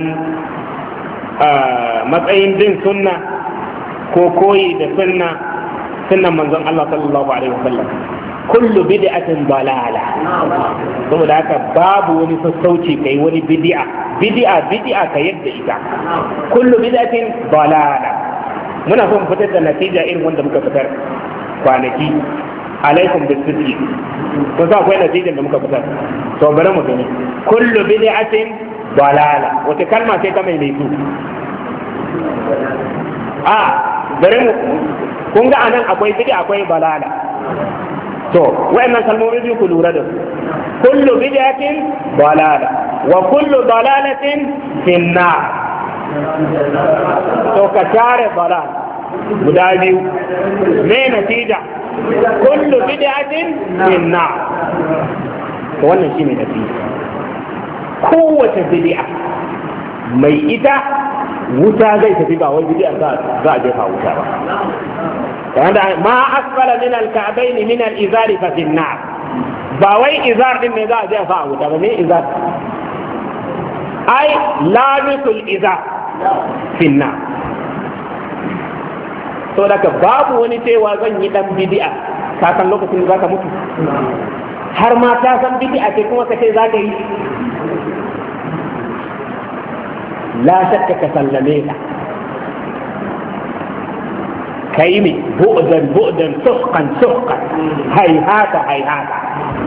matsayin bin sunna ko koyi da sunna sunnan manzon Allah sallallahu alaihi wasallam. Kullu bid'atin dalala, saboda haka babu wani sassauci kai wani bid'a bid'a bid'a ka yadda ita. Kullu bid'atin dalala. Muna son fitar da natija irin wanda muka fitar kwanaki, alaikum bisiti, kun sa akwai natijar da muka fitar, to bari mu gani. Kullu bid'atin dalala, wata kalma sai ta mai laifu. A bari mu, kun ga anan akwai bid'a akwai dalala. To wayannan kalmomi biyu ku lura da su. Kullu bid'atin dalala wa kullu dalalatin finnar. To ka share dalal guda biyu, me natija? Kullu bid'atin finnar. To wannan shine natija. Kowace bid'a mai ita wuta zai tafi, ba wai bid'a za a jefa wuta ba. wanda ma asfala min al-ka'bayn min al-izar fa fi an-nar, ba wai izar din ne za a je fa a wuta ba, ne izar ai lamisul izar fi an-nar. to daga babu wani cewa zan yi dan bid'a, ka san lokacin da zaka mutu, har ma ta san bid'a ce kuma ka ce zaka yi, la shakka ka sallame ta kai ne bu'dan bu'dan suhqan suhqan hayhata hayhata,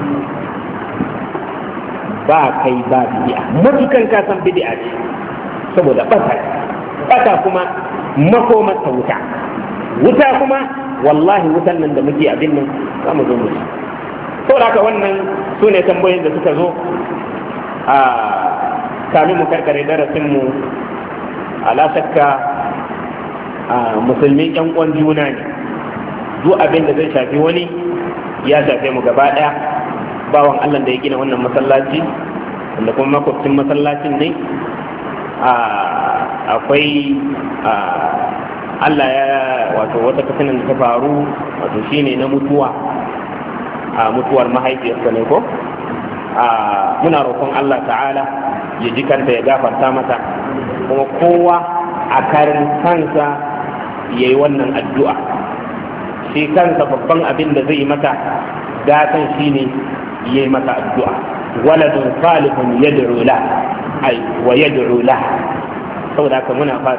ba kai ba bid'a, mutukan ka san bid'a ce, saboda bata bata kuma makomar ta wuta wuta kuma wallahi wutan nan da muke abin nan za mu zo mu ci. saboda haka wannan su ne tambayoyin da suka zo a kamin mu karkare darasin mu. Ala shakka musulmi yan uwan juna ne, duk abin da zai shafi wani ya shafe mu gaba daya. Bawan Allah da ya gina wannan masallaci wanda kuma makwabcin masallacin ne, akwai Allah ya wato wata fitinan da ta faru, wato shine na mutuwa, a mutuwar mahaifiyarsa ne ko, muna roƙon Allah ta'ala ya ji kanta ya gafarta mata, kuma kowa a karin kansa ya yi wannan addu'a. Shi kansa babban abin da zai mata gatan shi ne ya yi mata addu'a. Waladun salihun yad'u la ay wa yad'u la, saboda haka muna fata